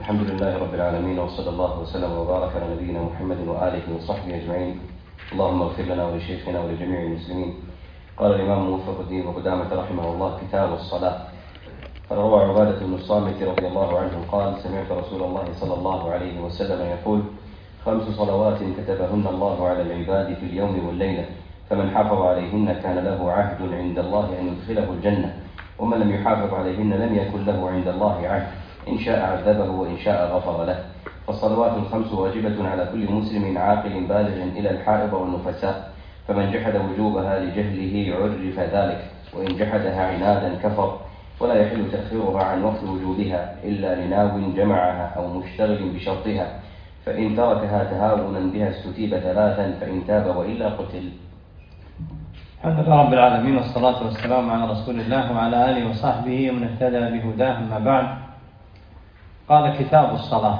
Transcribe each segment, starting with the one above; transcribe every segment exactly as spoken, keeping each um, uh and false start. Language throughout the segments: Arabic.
الحمد لله رب العالمين، وصلى الله وسلم وبارك على نبينا محمد وآله وصحبه أجمعين. اللهم اغفر لنا ولشيخنا ولجميع المسلمين. قال الإمام موفق الدين ابن قدامة رحمه الله: كتاب الصلاة. فروى عبادة بن الصامت رضي الله عنه قال: سمعت رسول الله صلى الله عليه وسلم يقول: خمس صلوات كتبهن الله على العباد في اليوم والليلة، فمن حافظ عليهن كان له عهد عند الله أن يدخله الجنة، ومن لم يحافظ عليهن لم يكن له عند الله عهد، إن شاء عذبه وإن شاء غفر له. فالصلوات الخمس واجبة على كل مسلم عاقل بالغ إلى الحائض والنفساء، فمن جحد وجوبها لجهله عرف ذلك، وإن جحدها عنادا كفر. ولا يحل تأخيرها عن وقت وجوبها إلا لناو جمعها أو مشتغل بشرطها، فإن تركها تهاونا بها استتيب ثلاثا، فإن تاب وإلا قتل. الحمد لله رب العالمين، والصلاة والسلام على رسول الله وعلى آله وصحبه ومن اهتدى بهداه، أما بعد. قال: كتاب الصلاة.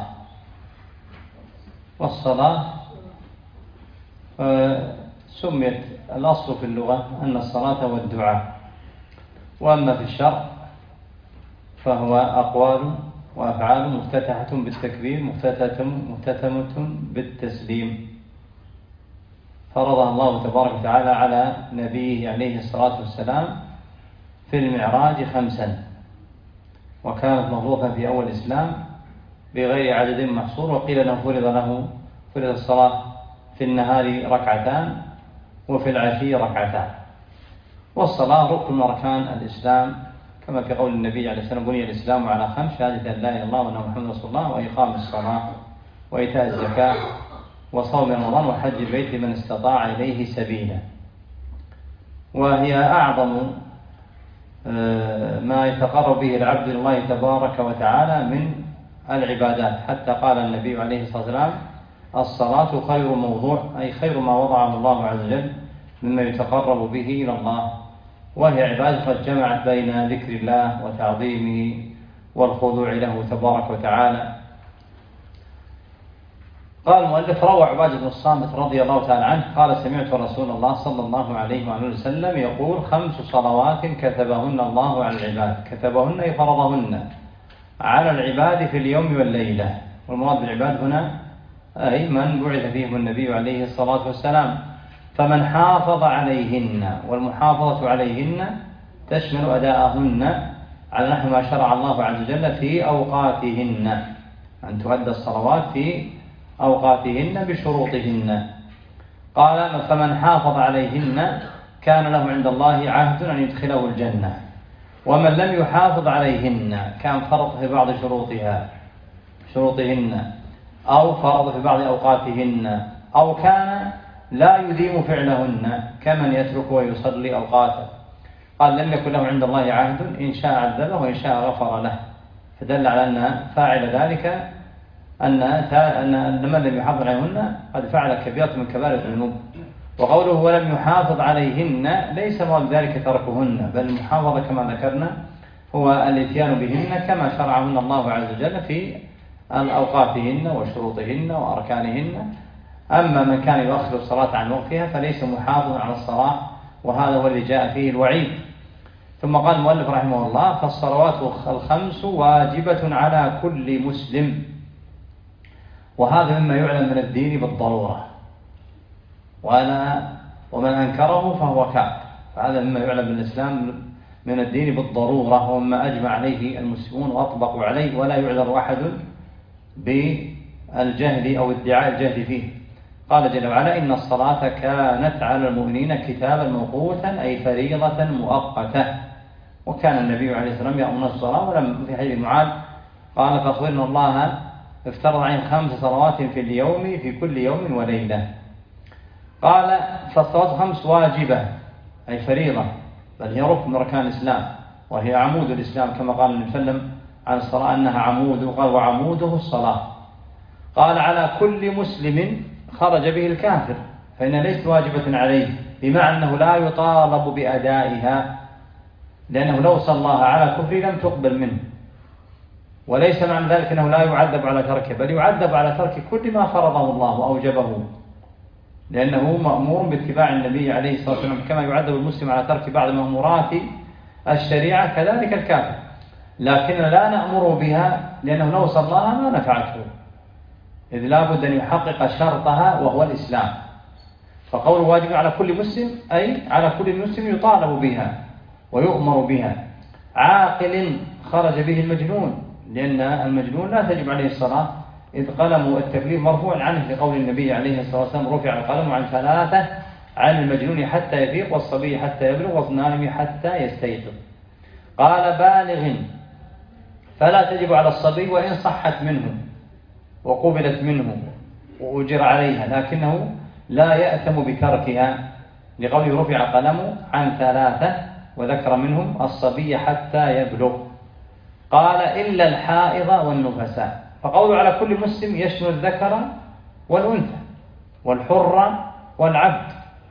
والصلاة سميت الأصل في اللغة أن الصلاة والدعاء، وأما في الشرع فهو أقوال وأفعال مفتتحة بالتكبير مختتمة بالتسليم، فرضها الله تبارك وتعالى على نبيه عليه الصلاة والسلام في المعراج خمسا، وكانت مفروضة في أول الإسلام بغير عدد محصور، وقيل أنه فرض له فرض الصلاة في النهار ركعتان وفي العشي ركعتان. والصلاة ركن من أركان الإسلام، كما في قول النبي عليه الصلاة والسلام: بني الإسلام على خمس: شهادة أن لا إله إلا الله وأن محمدا رسول الله، وإقام الصلاة، وإيتاء الزكاة، وصوم رمضان، وحج البيت من استطاع إليه سبيلا. وهي أعظم ما يتقرب به العبد الله تبارك وتعالى من العبادات، حتى قال النبي عليه الصلاة والسلام: الصلاة خير موضوع، أي خير ما وضعه الله عز وجل مما يتقرب به إلى الله، وهي عبادة قد جمعت بين ذكر الله وتعظيمه والخضوع له تبارك وتعالى. قال المؤلف: روى عبادة بن الصامت رضي الله تعالى عنه قال: سمعت رسول الله صلى الله عليه وآله وسلم يقول: خمس صلوات كتبهن الله على العباد. كتبهن أي فرضهن على العباد في اليوم والليلة، والمراد بالعباد هنا أي من بعث فيهم النبي عليه الصلاة والسلام. فمن حافظ عليهن، والمحافظة عليهن تشمل أداءهن على نحو ما شرع الله عز وجل في أوقاتهن، أن تؤدى الصلوات في أوقاتهن بشروطهن. قال: فمن حافظ عليهن كان له عند الله عهد أن يدخله الجنة، ومن لم يحافظ عليهن كان فرط في بعض شروطها شروطهن أو فرض في بعض أوقاتهن، أو كان لا يديم فعلهن كمن يترك ويصلي أوقاته. قال: لم يكن له عند الله عهد، إن شاء عذبه وإن شاء غفر له. فدل على أن فاعل ذلك أن أن من لم يحافظ عليهن قد فعل كبيرة من كبائر الذنوب. وقوله ولم يحافظ عليهن ليس مراد ذلك تركهن، بل المحافظة كما ذكرنا هو الاتيان بهن كما شرعهن الله عز وجل في أوقاتهن وشروطهن وأركانهن. أما من كان يؤخر الصلاة عن وقتها فليس محافظا على الصلاة، وهذا هو الذي جاء فيه الوعيد. ثم قال المؤلف رحمه الله: فالصلوات الخمس واجبة على كل مسلم. وهذا مما يعلم من الدين بالضرورة، وأنا ومن أنكره فهو كافر. فهذا مما يعلم من الإسلام من الدين بالضرورة، ومما أجمع عليه المسلمون وأطبقوا عليه، ولا يعذر أحد بالجهل أو ادعاء الجهل فيه. قال جل وعلا: إن الصلاة كانت على المؤمنين كتابا موقوتا، أي فريضة مؤقتة. وكان النبي عليه الصلاة والسلام يأمر الصلاة. ولم في حديث معاذ قال: فأخبرنا الله افترض عليهم خمس صلوات في اليوم في كل يوم وليلة. قال: فالصلاة خمس واجبة أي فريضة، بل هي ركن من أركان الإسلام، وهي عمود الإسلام، كما قال النبي صلى الله عليه وسلم عن الصلاة أنها عمود، وقال: وعموده الصلاة. قال: على كل مسلم خرج به الكافر، فإنها ليست واجبة عليه، بمعنى أنه لا يطالب بأدائها، لأنه لو صلاها على كفر لم تقبل منه. وليس معنى ذلك أنه لا يعذب على تركه، بل يعذب على ترك كل ما فرضه الله وأوجبه، لأنه مأمور باتباع النبي عليه الصلاة والسلام. كما يعذب المسلم على ترك بعض مأمورات الشريعة كذلك الكافر، لكن لا نأمره بها لأنه لو صلاها ما نفعته، إذ لابد أن يحقق شرطها وهو الإسلام. فقول واجب على كل مسلم أي على كل مسلم يطالب بها ويؤمر بها. عاقل خرج به المجنون، لأن المجنون لا تجب عليه الصلاة، إذ قلم التكليف مرفوع عنه لقول النبي عليه الصلاة والسلام رفع القلم عن ثلاثة: عن المجنون حتى يفيق، والصبي حتى يبلغ، والنائم حتى يستيقظ. قال بالغ، فلا تجب على الصبي وإن صحت منه وقبلت منه وأجر عليها، لكنه لا يأثم بتركها لقوله رفع قلم عن ثلاثة، وذكر منهم الصبي حتى يبلغ. قال إلا الحائض والنفساء. فقوله على كل مسلم يشمل الذكر والأنثى والحر والعبد،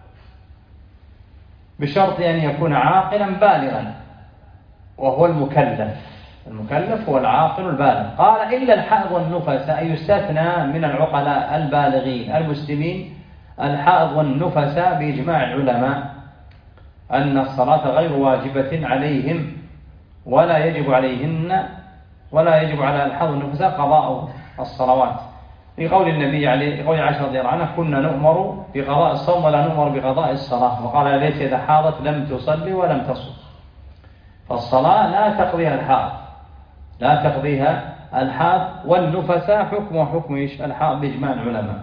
بشرط أن يكون عاقلا بالغا، وهو المكلف. المكلف هو العاقل البالغ. قال إلا الحائض والنفساء، يستثنى من العقلاء البالغين المسلمين الحائض والنفساء بإجماع العلماء أن الصلاة غير واجبة عليهم، ولا يجب عليهن ولا يجب على الحائض والنفساء قضاء الصلوات، لقول النبي عليه لقول عائشة رضي الله عنها كنا نؤمر بقضاء الصوم ولا نؤمر بقضاء الصلاة، وقال ليس إذا حاضت لم تصلي ولم تصم. فالصلاة لا تقضيها الحائض لا تقضيها الحائض والنفساء حكم وحكم الحائض بإجماع العلماء،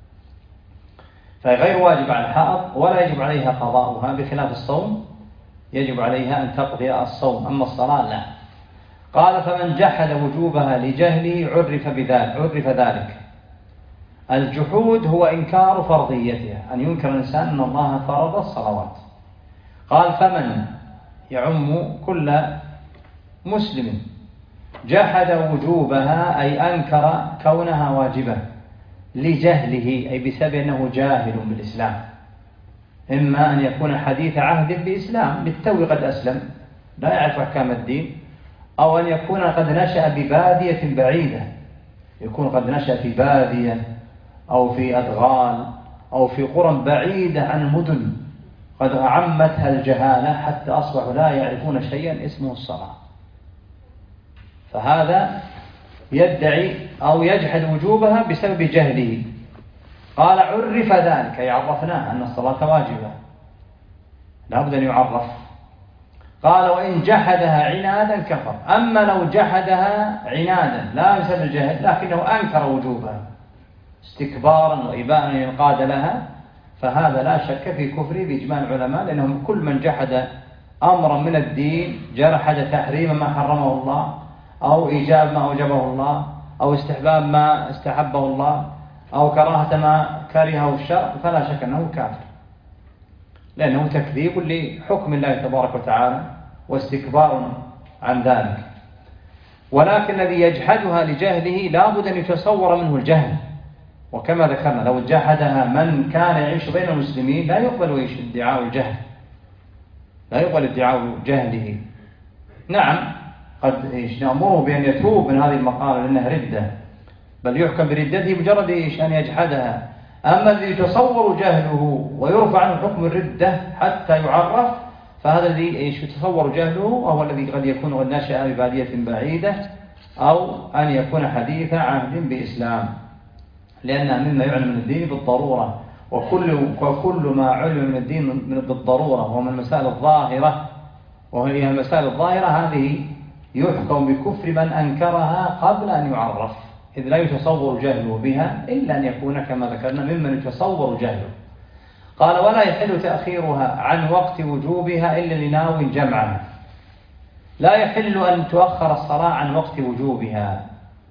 فغير واجب على الحائض ولا يجب عليها قضاؤها، بخلاف الصوم يجب عليها أن تقضي الصوم، أما الصلاة لا. قال فمن جحد وجوبها لجهله عرف بذلك عرف ذلك. الجحود هو إنكار فرضيتها، أن ينكر الإنسان أن الله فرض الصلوات. قال فمن يعم كل مسلم جحد وجوبها أي أنكر كونها واجبة لجهله، أي بسبب أنه جاهل بالإسلام، إما أن يكون حديث عهد بإسلام للتو قد أسلم لا يعرف أحكام الدين، أو أن يكون قد نشأ ببادية بعيدة، يكون قد نشأ في بادية أو في أدغال أو في قرى بعيدة عن المدن قد عمتها الجهالة حتى أصبحوا لا يعرفون شيئا اسمه الصلاة، فهذا يدعي أو يجحد وجوبها بسبب جهله. قال عرف ذلك، أي عرفناه أن الصلاة واجبة لا بد أن يعرف. قال وإن جحدها عنادا كفر. أما لو جحدها عنادا لا بسبب الجهل لكنه أنكر وجوبها استكبارا وإباء أن ينقاد لها، فهذا لا شك في كفره بإجماع العلماء، لأنهم كل من جحد أمرا من الدين جحد تحريم ما حرمه الله، أو إيجاب ما أوجبه الله، أو استحباب ما استحبه الله، أو كراهة ما كرهه الشرع، فلا شك أنه كافر، لأنه تكذيب لحكم الله تبارك وتعالى واستكبار عن ذلك. ولكن الذي يجحدها لجهله لا بد أن يتصور منه الجهل، وكما ذكرنا لو جحدها من كان يعيش بين المسلمين لا يقبل ادعاء الجهل لا يقبل ادعاء جهله. نعم قد نأمره بأن يتوب من هذه المقالة لأنها ردة، بل يحكم بردته مجرد أن يجحدها. أما الذي يتصور جهله ويرفع عنه حكم الردة حتى يعرف، فهذا الذي يتصور جهله وهو الذي قد يكون قد نشأ ببادية بعيدة أو أن يكون حديث عهد بإسلام، لأنها مما يعلم من الدين بالضرورة، وكل, وكل ما علم من الدين بالضرورة ومن المسائل الظاهرة، وهي المسائل الظاهرة هذه يحكم بكفر من أنكرها قبل أن يعرف، إذ لا يتصور جهله بها إلا أن يكون كما ذكرنا ممن يتصور جهله. قال ولا يحل تأخيرها عن وقت وجوبها إلا لناو جمعها. لا يحل أن تؤخر الصلاة عن وقت وجوبها،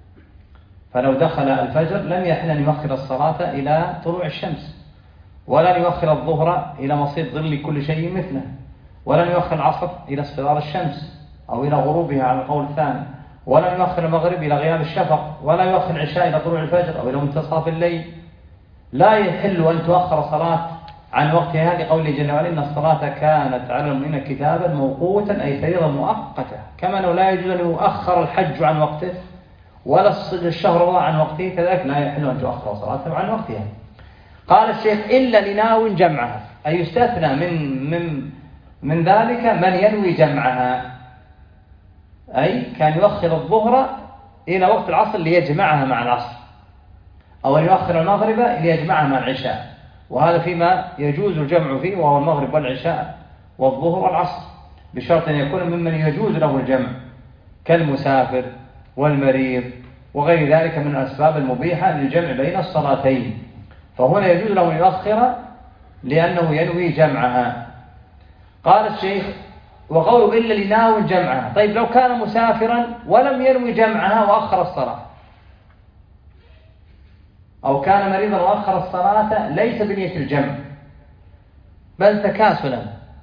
فلو دخل الفجر لم يحل أن يؤخر الصلاة إلى طلوع الشمس، ولا يؤخر الظهر إلى مصير ظل كل شيء مثله، ولا يؤخر العصر إلى اصفرار الشمس أو إلى غروبها على القول الثاني، ولا يؤخر المغرب إلى غياب الشفق، ولا يؤخر العشاء إلى طلوع الفجر أو إلى منتصف الليل. لا يحل أن تؤخر الصلاة عن وقتها لقوله جل وعلا إن الصلاة كانت على المؤمنين كتابا موقوتا، أي فريضة مؤقتة، كما لو لا يجوز أن يؤخر الحج عن وقته ولا الشهر عن وقته، كذلك لا يحل أن تؤخر الصلاة عن وقتها. قال الشيخ إلا لناو جمعها، أي يستثنى من من من ذلك من ينوي جمعها، أي كان يؤخر الظهر إلى وقت العصر ليجمعها مع العصر، أو أن يؤخر المغرب ليجمعها مع العشاء، وهذا فيما يجوز الجمع فيه وهو المغرب والعشاء والظهر والعصر، بشرط أن يكون ممن يجوز له الجمع كالمسافر والمريض وغير ذلك من الأسباب المبيحة للجمع بين الصلاتين، فهنا يجوز له أن يؤخر لأنه ينوي جمعها. قال الشيخ: وقوله إلا لناوي جمعها. طيب لو كان مسافرا ولم ينوي جمعها وأخر الصلاة، أو كان مريضا وأخر الصلاة ليس بنية الجمع بل تكاسلا،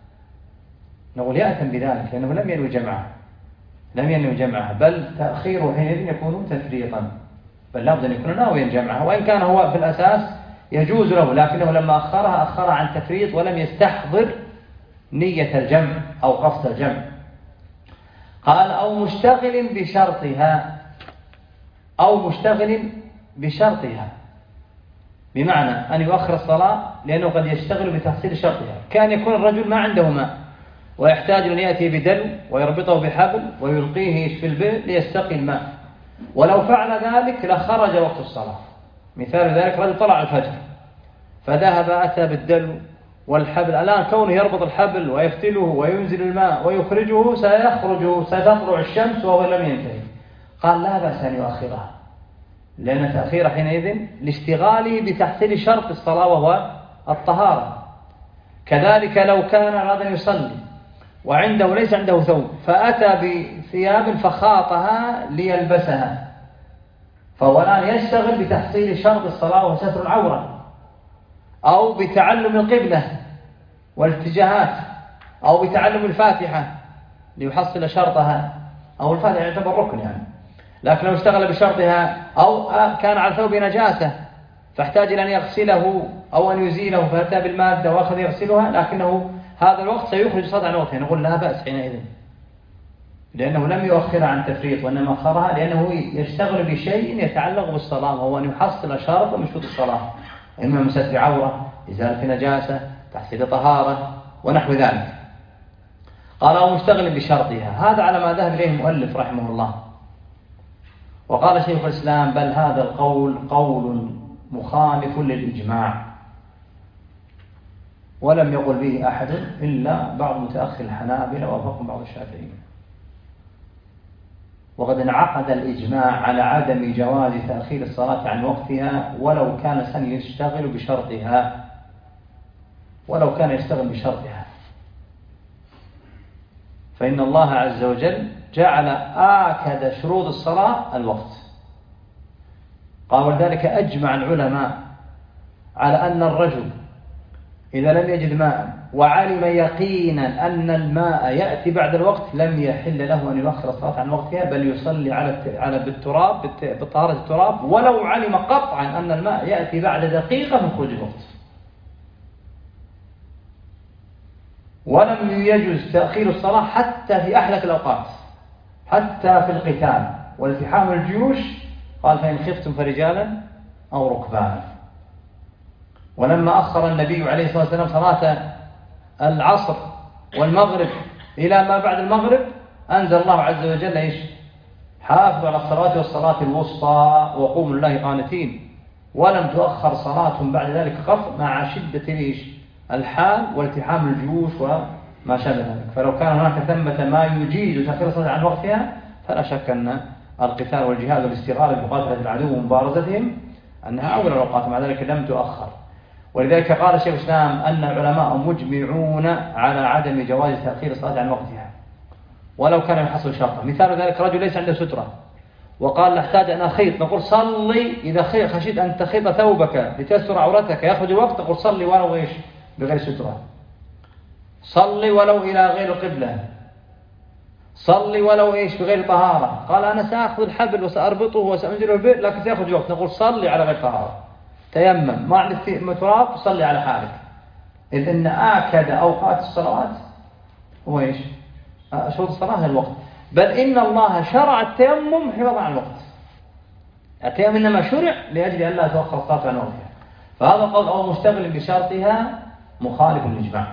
نقول يأتم بذلك لأنه لم ينوي جمعها لم ينوي جمعها بل تأخيره حينئذ يكون تفريطا، بل لابد أن يكون ناويا جمعها، وإن كان هو في الأساس يجوز له، لكنه لما أخرها أخرها عن تفريط ولم يستحضر نية الجمع أو قصد الجمع. قال: أو مشتغل بشرطها أو مشتغل بشرطها، بمعنى أن يؤخر الصلاة لأنه قد يشتغل بتحصيل شرطها، كان يكون الرجل ما عنده ماء ويحتاج أن يأتي بدلو ويربطه بحبل ويلقيه في البئر ليستقي الماء، ولو فعل ذلك لخرج وقت الصلاة. مثال ذلك: رجل طلع الفجر فذهب أتى بالدلو والحبل، الآن كونه يربط الحبل ويفتله وينزل الماء ويخرجه سيخرج ستطلع الشمس وهو لم ينتهي. قال: لا بأس أن يؤخرها، لأن تأخير حينئذ لاشتغاله بتحصيل شرط الصلاة وهو الطهارة. كذلك لو كان أراد أن يصلي وعنده ليس عنده ثوب فأتى بثياب فخاطها ليلبسها، فهو الآن يشتغل بتحصيل شرط الصلاة وستر العورة، أو بتعلم القبلة والاتجاهات، أو بتعلم الفاتحة ليحصل شرطها، أو الفاتحة يعتبر ركن يعني، لكن لو اشتغل بشرطها، أو كان على ثوب نجاسة فاحتاج إلى أن يغسله أو أن يزيله فأتى بالمادة وأخذ يغسلها، لكنه هذا الوقت سيخرج صلاة عن وقتها، نقول لا بأس حينئذ، لأنه لم يؤخرها عن تفريط وإنما أخرها لأنه يشتغل بشيء يتعلق بالصلاة، وهو أن يحصل شرط من شروط الصلاة، إما من ستر عورة، إزالة نجاسة، تحصيل طهارة ونحو ذلك. قال: أو مشتغل بشرطها، هذا على ما ذهب إليه المؤلف رحمه الله. وقال شيخ الإسلام: بل هذا القول قول مخالف للإجماع، ولم يقل به أحد إلا بعض متأخر الحنابلة وفقهم بعض الشافعيين، وقد انعقد الإجماع على عدم جواز تأخير الصلاة عن وقتها ولو كان سن يشتغل بشرطها ولو كان يشتغل بشرطها فإن الله عز وجل جعل آكد شروط الصلاة الوقت. قال: ولذلك أجمع العلماء على أن الرجل إذا لم يجد ماء وعلم يقينا أن الماء يأتي بعد الوقت لم يحل له أن يؤخر الصلاة عن وقتها، بل يصلي على على بالتراب بطهارة التراب ولو علم قطعا أن الماء يأتي بعد دقيقة من خروج الوقت. ولم يجوز تأخير الصلاة حتى في أحلك الأوقات، حتى في القتال والتحام الجيوش. قال: فإن خفتم فرجالا أو ركبانا. ولما أخر النبي عليه الصلاة والسلام صلاة العصر والمغرب إلى ما بعد المغرب أنزل الله عز وجل إيش؟ حافظوا على الصلاة والصلاة الوسطى وقوموا لله قانتين. ولم تؤخر صلاة بعد ذلك قط مع شدة إيش؟ الحال والتحام الجيوش وما شابه ذلك. فلو كان هناك ثمة ما يجيز تأخير الصلاة عن وقتها فلا شك أن القتال والجهاد والاستغلال بمقاتلة العدو ومبارزتهم أنها أول الأوقات، مع ذلك لم تؤخر. ولذلك قال شيخ الإسلام أن العلماء مجمعون على عدم جواز تأخير الصلاة عن وقتها ولو كان يحصل شرطا. مثال ذلك: رجل ليس عنده سترة وقال: نحتاج أن أخيط، نقول صلي إذا خشيت أن تخيط ثوبك لتستر عورتك يأخذ الوقت، نقول صلي ولو إيش بغير سترة، صلي ولو إلى غير القبلة، صلي ولو إيش بغير طهارة. قال: أنا سأخذ الحبل وسأربطه وسأنزله البئر لكن سيأخذ وقت، نقول صلي على غير طهارة، تيمم ما عندك تراب صلي على حالك. إذ إن آكد أوقات الصلوات هو إيش؟ شروط الصلاة الوقت، بل إن الله شرع التيمم حفاظا عن الوقت. التيمم إنما شرع لأجل أن لا تؤخر الصلاة عن وقتها. فهذا قول أو مشتغل بشرطها مخالف للإجماع،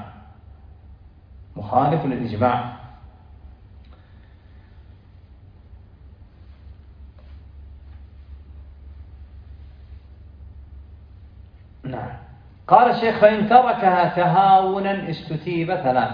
مخالف للإجماع. نعم. قال الشيخ فإن تركها تهاونا استتيب ثلاثة.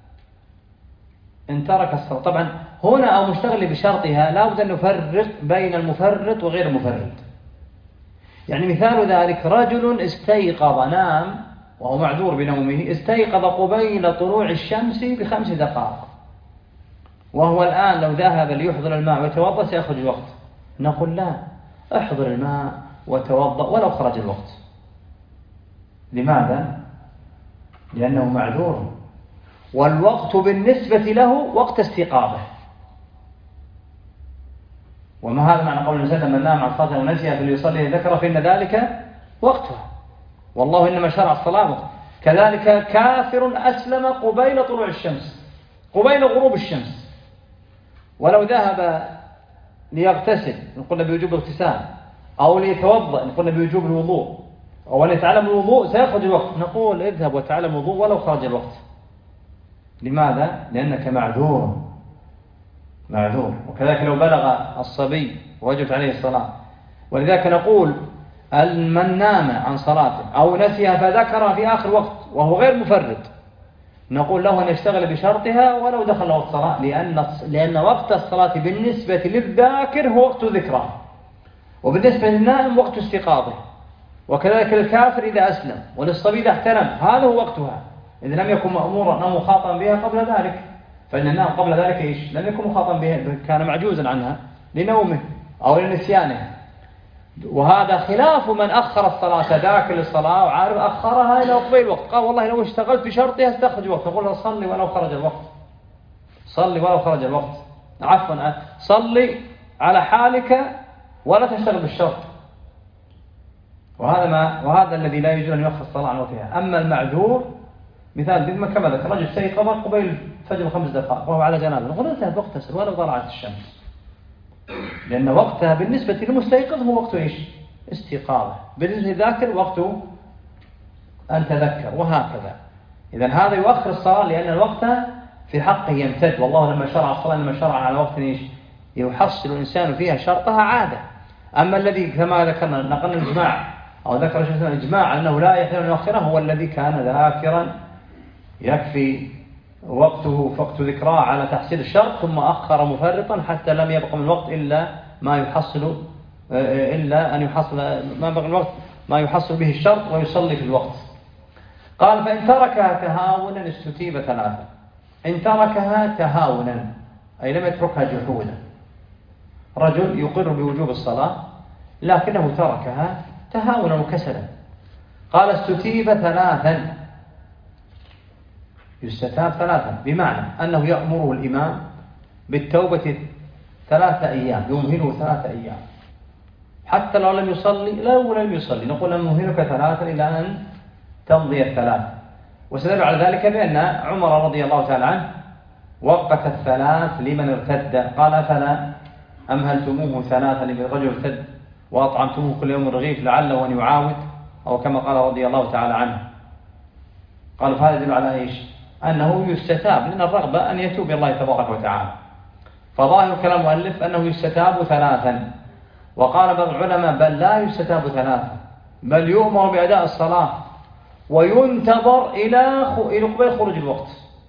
إن ترك الصلاة طبعا هنا أو مشتغل بشرطها لا بد أن نفرق بين المفرط وغير المفرط. يعني مثال ذلك رجل استيقظ نام وهو معذور بنومه، استيقظ قبيل طلوع الشمس بخمس دقائق، وهو الآن لو ذهب ليحضر الماء ويتوضأ سيخرج الوقت. نقول لا، احضر الماء وتوضأ ولو خرج الوقت. لماذا؟ لأنه معذور، والوقت بالنسبة له وقت استيقاظه. وما هذا معنى قول الإنسان من نام عن صلاة ونسيها فليصلي ذكر فإن ذلك وقتها، والله إنما شرع الصلاة وقت. كذلك كافر أسلم قبيل طلوع الشمس، قبيل غروب الشمس، ولو ذهب ليغتسل نقول بوجوب الاغتسال، أو ليتوضأ نقول بوجوب الوضوء، أو ليتعلم الوضوء سيخرج الوقت، نقول اذهب وتعلم الوضوء ولو خرج الوقت. لماذا؟ لأنك معذور معذور. وكذلك لو بلغ الصبي وجبت عليه الصلاة، ولذلك نقول من نام عن صلاته أو نسيها فذكرها في آخر وقت وهو غير مفرط، نقول له أن يشتغل بشرطها ولو دخل وقت صلاة، لأن لأن وقت الصلاة بالنسبة للذاكر هو وقت ذكرى، وبالنسبة للنائم وقت استيقاظه. وكذلك الكافر إذا أسلم، وللصبي إذا احتلم هذا هو وقتها، إذا لم يكن مأمورا أو مخاطبا بها قبل ذلك، فإن النائم قبل ذلك إيش؟ لم يكن مخاطبا بها، كان معجوزا عنها لنومه أو لنسيانه. وهذا خلاف من أخر الصلاة، ذاكر للصلاة وعارف أخرها إلى قبيل الوقت، قال والله لو اشتغلت بشرطها استخرج وقت، نقول له صلي ولو خرج الوقت، صلي ولو خرج الوقت، عفوا صلي على حالك ولا تشتغل بالشرط. وهذا ما وهذا الذي لا يجوز أن يؤخر الصلاة عن وقتها. أما المعذور مثال ذمة كما ذكر رجل استيقظ قبيل فجر خمس دقائق وهو على جنابه، نقول اذهب واغتسل ولو طلعت الشمس، لأن وقتها بالنسبة للمستيقظ هو وقت إيش؟ استيقاظه، بالنسبة للذاكر وقته أن تذكر، وهكذا. إذن هذا يؤخر الصلاة لأن الوقت في حقه يمتد، والله لما شرع الصلاة لما شرع على وقت إيش؟ يحصل الإنسان فيها شرطها عادة. أما الذي كما ذكرنا نقلنا الإجماع أو ذكر شيخنا الإجماع أنه لا يحل أن يؤخره هو الذي كان ذاكرا يكفي وقته وقت ذكراه على تحصيل الشرط، ثم أخر مفرطا حتى لم يبقى من الوقت إلا ما يحصل إلا أن يحصل ما بقى الوقت ما يحصل به الشرط ويصلي في الوقت. قال فإن تركها تهاونا استتيب ثلاثة. إن تركها تهاونا أي لم يتركها جحودا، رجل يقر بوجوب الصلاة لكنه تركها تهاونا وكسلا، قال استتيب ثلاثا، يستتاب ثلاثا، بمعنى أنه يأمره الإمام بالتوبة ثلاثة أيام، يمهله ثلاثة أيام حتى لو لم يصلي، لو لم يصلي نقول نمهلك ثلاثا إلى أن تمضي الثلاث. وسدل على ذلك بأن عمر رضي الله تعالى عنه وقت الثلاث لمن ارتد، قال فلا أمهلتموه ثلاثا لمن رجل ارتد وأطعمتموه كل يوم رغيف لعله أن يعاود، أو كما قال رضي الله تعالى عنه. قال فهذا يدل على إيش؟ أنه يستتاب، لأن الرغبة أن يتوب إلى الله تبارك وتعالى. فظاهر كلام المؤلف أنه يستتاب ثلاثا، وقال بعض العلماء بل لا يستتاب ثلاثا، بل يؤمر بأداء الصلاة وينتظر إلى إلى قبيل خروج الوقت،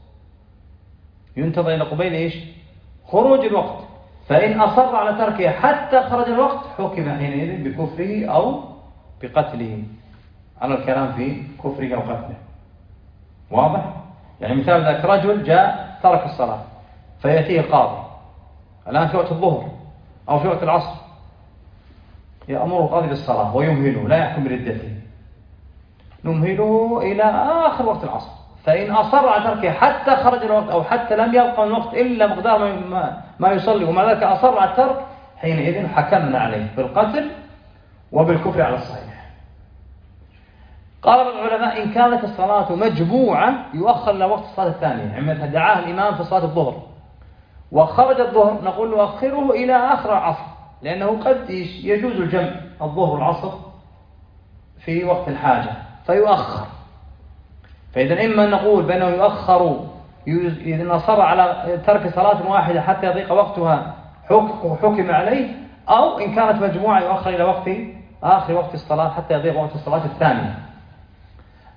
ينتظر إلى قبيل إيش؟ خروج الوقت، فإن أصر على تركه حتى خرج الوقت حكم حينئذ بكفره أو بقتله، على الكلام في كفره أو قتله. واضح؟ يعني مثال ذاك رجل جاء ترك الصلاة فيأتيه القاضي الآن في وقت الظهر أو في وقت العصر، يأمر القاضي بالصلاة ويمهله لا يحكم بردته، نمهله إلى آخر وقت العصر، فإن أصر على تركه حتى خرج الوقت أو حتى لم يبقى من الوقت إلا مقدار ما, ما يصلي ومع ذلك أصر على الترك، حينئذ حكمنا عليه بالقتل وبالكفر على الصحيح. قال العلماء إن كانت الصلاة مجموعة يؤخر إلى وقت الصلاة الثانية، يعني دعاه الإمام في صلاة الظهر وخرج الظهر نقول له أخره إلى آخر العصر، لأنه قد يجوز الجمع الظهر والعصر في وقت الحاجة فيؤخر. فإذا إما نقول بأنه يؤخر إذا أصر على ترك صلاة واحدة حتى يضيق وقتها حكم عليه، أو إن كانت مجموعة يؤخر إلى وقت آخر وقت الصلاة حتى يضيق وقت الصلاة الثانية.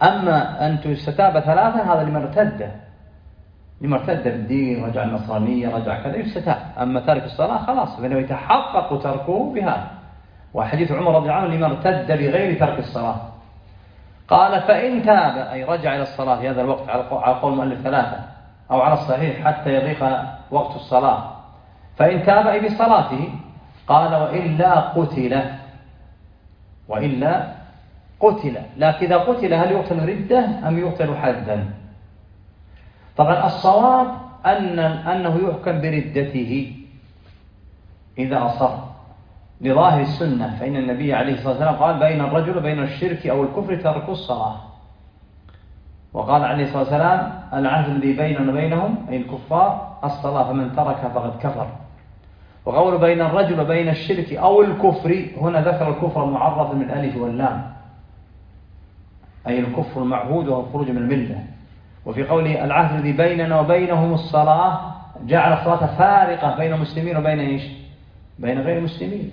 أما أن تستتاب ثلاثا هذا لمن ارتد، لمن ارتد بالدين، رجع النصرانية، رجع كذا يستتاب. أما تارك الصلاة خلاص فإنه يتحقق تركه بهذا. وحديث عمر رضي الله عنه لمن ارتد بغير ترك الصلاة، قال فإن تاب أي رجع إلى الصلاة في هذا الوقت على قول المؤلف ثلاثة أو على الصحيح حتى يضيق وقت الصلاة، فإن تاب أي بصلاته، قال وإلا قتل، وإلا قتل. لكن إذا قتل هل يقتل ردة أم يقتل حدا؟ طبعا الصواب أن أنه يحكم بردته إذا أصر لظاهر السنة، فإن النبي عليه الصلاة والسلام قال بين الرجل وبين الشرك أو الكفر ترك الصلاة، وقال عليه الصلاة والسلام العهد الذي بيننا وبينهم أي الكفار الصلاة فمن تركها فقد كفر. وقول بين الرجل وبين الشرك أو الكفر هنا ذكر الكفر معرض من الألف واللام أي الكفر المعهود وهو الخروج من الملة. وفي قوله العهد الذي بيننا وبينهم الصلاة جعل الصلاة فارقة بين المسلمين وبين إيش؟ بين غير المسلمين،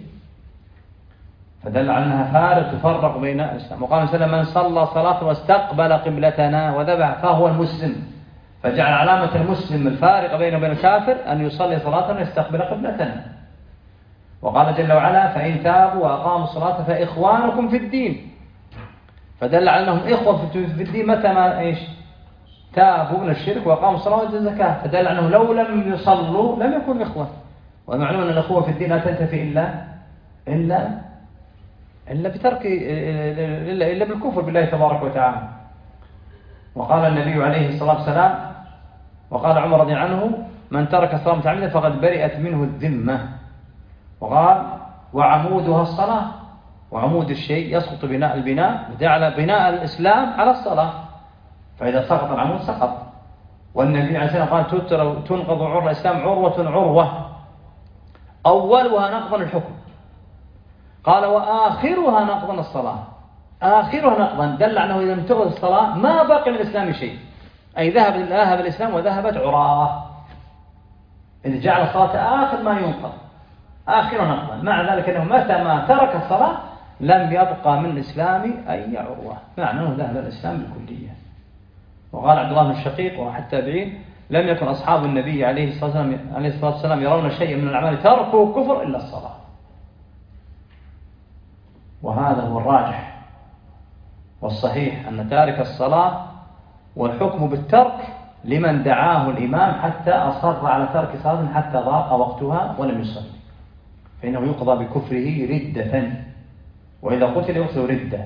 فدل على أنها فارق تفرق بين الإسلام. وقال صلى الله عليه وسلم من صلى صلاة واستقبل قبلتنا وذبح فهو المسلم، فجعل علامة المسلم الفارقة بينه وبين الكافر أن يصلي صلاة ويستقبل قبلتنا. وقال جل وعلا فإن تابوا وأقاموا الصلاة فإخوانكم في الدين، فدل على أنهم إخوة في الدين متى ما إيش؟ تابوا من الشرك وأقاموا الصلاة والزكاة، فدل على أنهم لو لم يصلوا لم يكونوا إخوة. ومعلوم أن الأخوة في الدين لا تنتفي إلا إلا إلا بترك إلا, إلا بالكفر بالله تبارك وتعالى. وقال النبي عليه الصلاة والسلام وقال عمر رضي عنه من ترك الصلاة متعمدا فقد برئت منه الذمة. وقال وعمودها الصلاة، وعمود الشيء يسقط بناء البناء، جعل بناء الإسلام على الصلاة، فإذا سقط العمود سقط. والنبي عليه الصلاة والسلام قال تنقض عروة الإسلام عروة عروة أولها نقضا الحكم، قال وآخرها نقضا الصلاة، آخرها نقضا دل أنه إذا انتقضت الصلاة ما بقي من الإسلام شيء، أي ذهب ذهب الإسلام وذهبت عراه، إذ جعل الصلاة آخر ما ينقض آخرها نقضا، مع ذلك أنه متى ما ترك الصلاة لم يبقى من الإسلام أي عروة، معنى أنه ذهب الإسلام بالكلية. وقال عبد الله بن الشقيق وأحد التابعين لم يكن أصحاب النبي عليه الصلاة والسلام يرون شيئا من الأعمال تركوا كفر إلا الصلاة، وهذا هو الراجح والصحيح أن تارك الصلاة والحكم بالترك لمن دعاه الإمام حتى أصر على ترك صلاة حتى ضاق وقتها ولم يصلي، فإنه يقضى بكفره ردة، وإذا قتل يقتل ردة.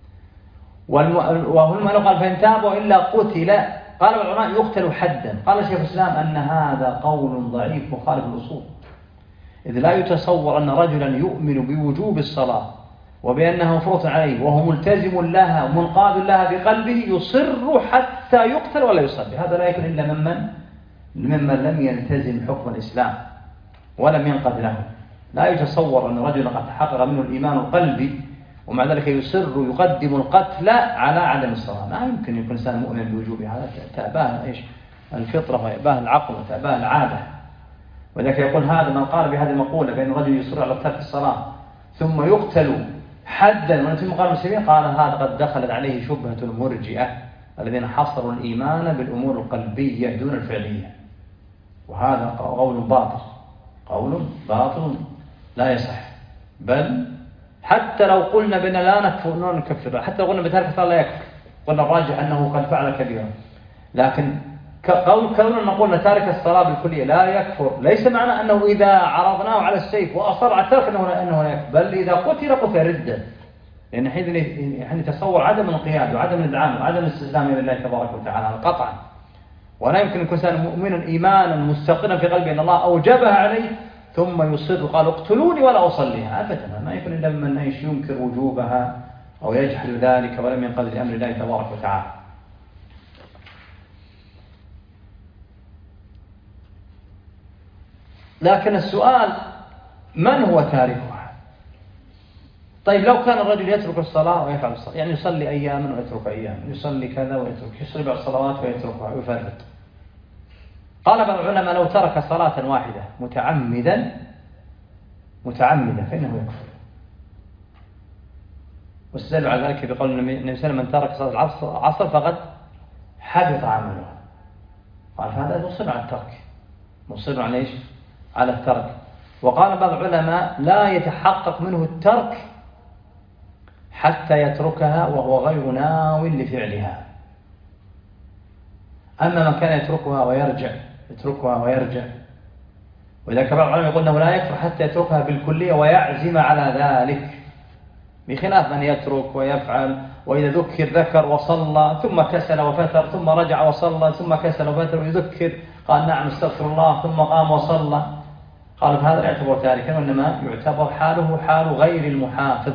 وهم قال فإن تابوا إلا قتل، قال العلماء يقتل حدا. قال شيخ الإسلام أن هذا قول ضعيف مخالف الأصول، إذ لا يتصور أن رجلا يؤمن بوجوب الصلاة وبأنها مفروضة عليه وهو ملتزم لها ومنقاد لها بقلبه يصر حتى يقتل ولا يصلي، هذا لا يكون إلا ممن ممن لم يلتزم حكم الإسلام ولم ينقد له. لا يتصور أن رجل قد تحقق منه الإيمان القلبي ومع ذلك يصر يقدم القتل على عدم الصلاة، ما يمكن يكون إنسان مؤمن بوجوبها، هذا تأباه إيش الفطرة وتأباه العقل وتأباه العادة. وذلك يقول هذا من قال بهذه المقولة بأن الرجل يصر على ترك الصلاة ثم يقتل حدا ونتم مقام المسلمين، قال هذا قد دخلت عليه شبهة المرجئة الذين حصروا الإيمان بالأمور القلبية دون الفعلية، وهذا قول باطل، قول باطل لا يصح. بل حتى لو قلنا بأن لا نكفر نكفر، حتى لو قلنا بتارك الصلاة لا يكفر، قلنا الراجح أنه قد فعل كبيرا، لكن قول كوننا نقول تارك الصلاة بالكلية لا يكفر ليس معنى أنه إذا عرضناه على السيف وأصر على الترك أنه أنه لا يكفر، بل إذا قتل قتل ردة، لأن حين نتصور عدم الانقياد وعدم الإذعان وعدم الاستسلام لله تبارك وتعالى قطعا، ولا يمكن أن يكون إنسان مؤمنا إيمانا مستقرا في قلبه أن الله أوجبها عليه ثم يصر وقال اقتلوني ولا أصليها، أبدا ما يكون إلا من أيش ينكر وجوبها أو يجحد ذلك ولم ينقذ لأمر الله تبارك وتعالى. لكن السؤال من هو تاركها؟ طيب لو كان الرجل يترك الصلاة ويفعل الصلاة، يعني يصلي أياما ويترك أياما، يصلي كذا ويترك، يصلي بعض الصلوات ويتركها ويفرط. قال بعض العلماء لو ترك صلاة واحدة متعمدا متعمدا فإنه يكفر، واستدلوا على ذلك بقول النبي صلى الله عليه وسلم من ترك صلاة العصر فقد حبط عمله. قال هذا مصر على الترك، مصر على ايش؟ على الترك. وقال بعض العلماء لا يتحقق منه الترك حتى يتركها وهو غير ناو لفعلها. أما من كان يتركها ويرجع يتركها ويرجع، وإذا بعض العلماء يقول أنه لا يكفر حتى يتركها بالكلية ويعزم على ذلك، بخلاف من يترك ويفعل وإذا ذكر ذكر وصلى ثم كسل وفتر ثم رجع وصلى ثم كسل وفتر ويذكر قال نعم استغفر الله ثم قام وصلى، قالوا هذا لا يعتبر تاركا، وإنما يعتبر حاله حال غير المحافظ،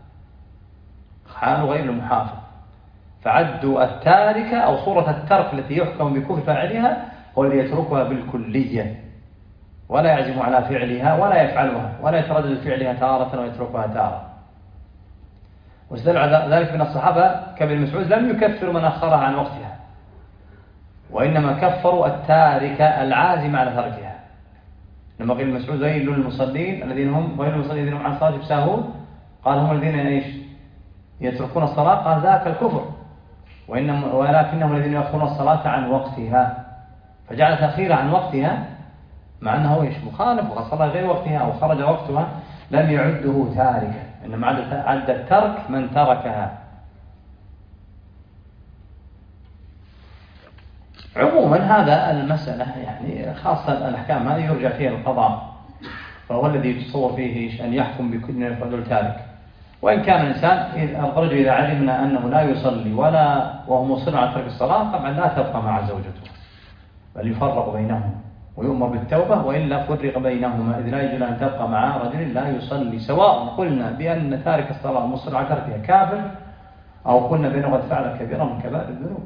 حال غير المحافظ. فعدوا التاركة أو صورة الترك التي يحكم بكفر فاعلها هو الذي يتركها بالكلية ولا يعزم على فعلها ولا يفعلها ولا يتردد فعلها تارة ويتركها تارة. واستدل على ذلك من الصحابة كابن مسعود لم يكفروا من أخرها عن وقتها، وإنما كفروا التارك العازم على تركها. لما قيل مسعود ويل للمصلين الذين هم ويل للمصلين الذين هم عن صلاتهم ساهون، قال هم الذين ايش؟ يتركون الصلاة، قال ذاك الكفر، وإنما ولكنهم الذين يأخرون الصلاة عن وقتها، فجعل تأخيرها عن وقتها مع أنه ايش؟ مخالف وقد صلى غير وقتها أو خرج وقتها لم يعده تاركا، إنما عد الترك من تركها. عموما هذا المسألة يعني خاصة الأحكام هذه يرجع فيها القضاء، فهو الذي يتصور فيه أن يحكم بكل من يفعل تارك. وإن كان الإنسان الرجل إذا علمنا أنه لا يصلي ولا وهو مصر على ترك الصلاة طبعا لا تبقى مع زوجته، بل يفرق بينهم ويؤمر بالتوبة، وإلا فرق بينهما، إذ لا يجوز أن تبقى مع رجل لا يصلي، سواء قلنا بأن تارك الصلاة مصر على تركها كافر أو قلنا بأنه قد فعل كبيرا من كبائر الذنوب.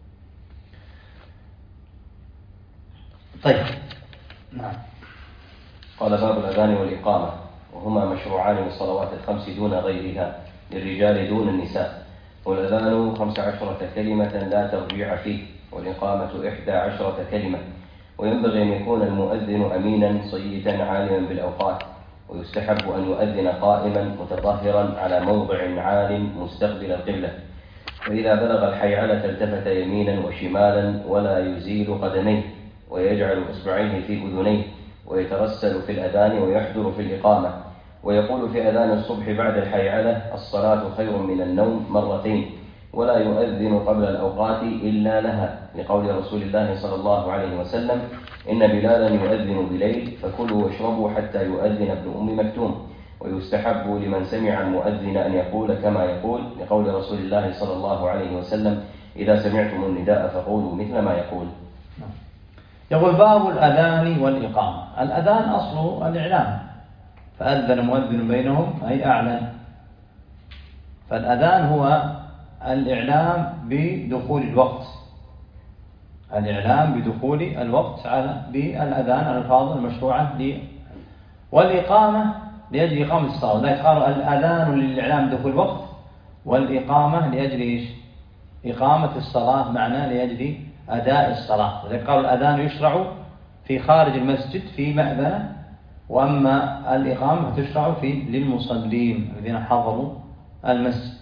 طيب نعم. قال باب الأذان والإقامة، وهما مشروعان للصلوات الخمس دون غيرها، للرجال دون النساء. والأذان خمس عشرة كلمة لا ترجيع فيه، والإقامة إحدى عشرة كلمة. وينبغي أن يكون المؤذن أمينا صيتا عالما بالأوقات، ويستحب أن يؤذن قائما متطهرا على موضع عال مستقبل القبلة، وإذا بلغ الحيعلة التفت يمينا وشمالا ولا يزيل قدميه، ويجعل إصبعيه في أذنيه، ويترسل في الأذان ويحضر في الإقامة، ويقول في أذان الصبح بعد الحيعلة الصلاة خير من النوم مرتين، ولا يؤذن قبل الأوقات إلا لها، لقول رسول الله صلى الله عليه وسلم إن بلالا يؤذن بليل فكلوا واشربوا حتى يؤذن ابن أم مكتوم. ويستحب لمن سمع المؤذن أن يقول كما يقول، لقول رسول الله صلى الله عليه وسلم إذا سمعتم النداء فقولوا مثل ما يقول. يقول باب الأذان والإقامة. الأذان أصله الإعلام، فأذن مؤذن بينهم أي أعلن، فالأذان هو الإعلام بدخول الوقت، الإعلام بدخول الوقت على بالأذان الألفاظ المشروعة لي. والإقامة لأجل إقامة الصلاة، لا يقال الأذان للإعلام بدخول الوقت، والإقامة لأجل إيش؟ إقامة الصلاة، معناه لأجل أداء الصلاة. وذلك قالوا الأذان يشرع في خارج المسجد في مأذنة، وأما الإقامة تشرع في للمصلين الذين حضروا المسجد.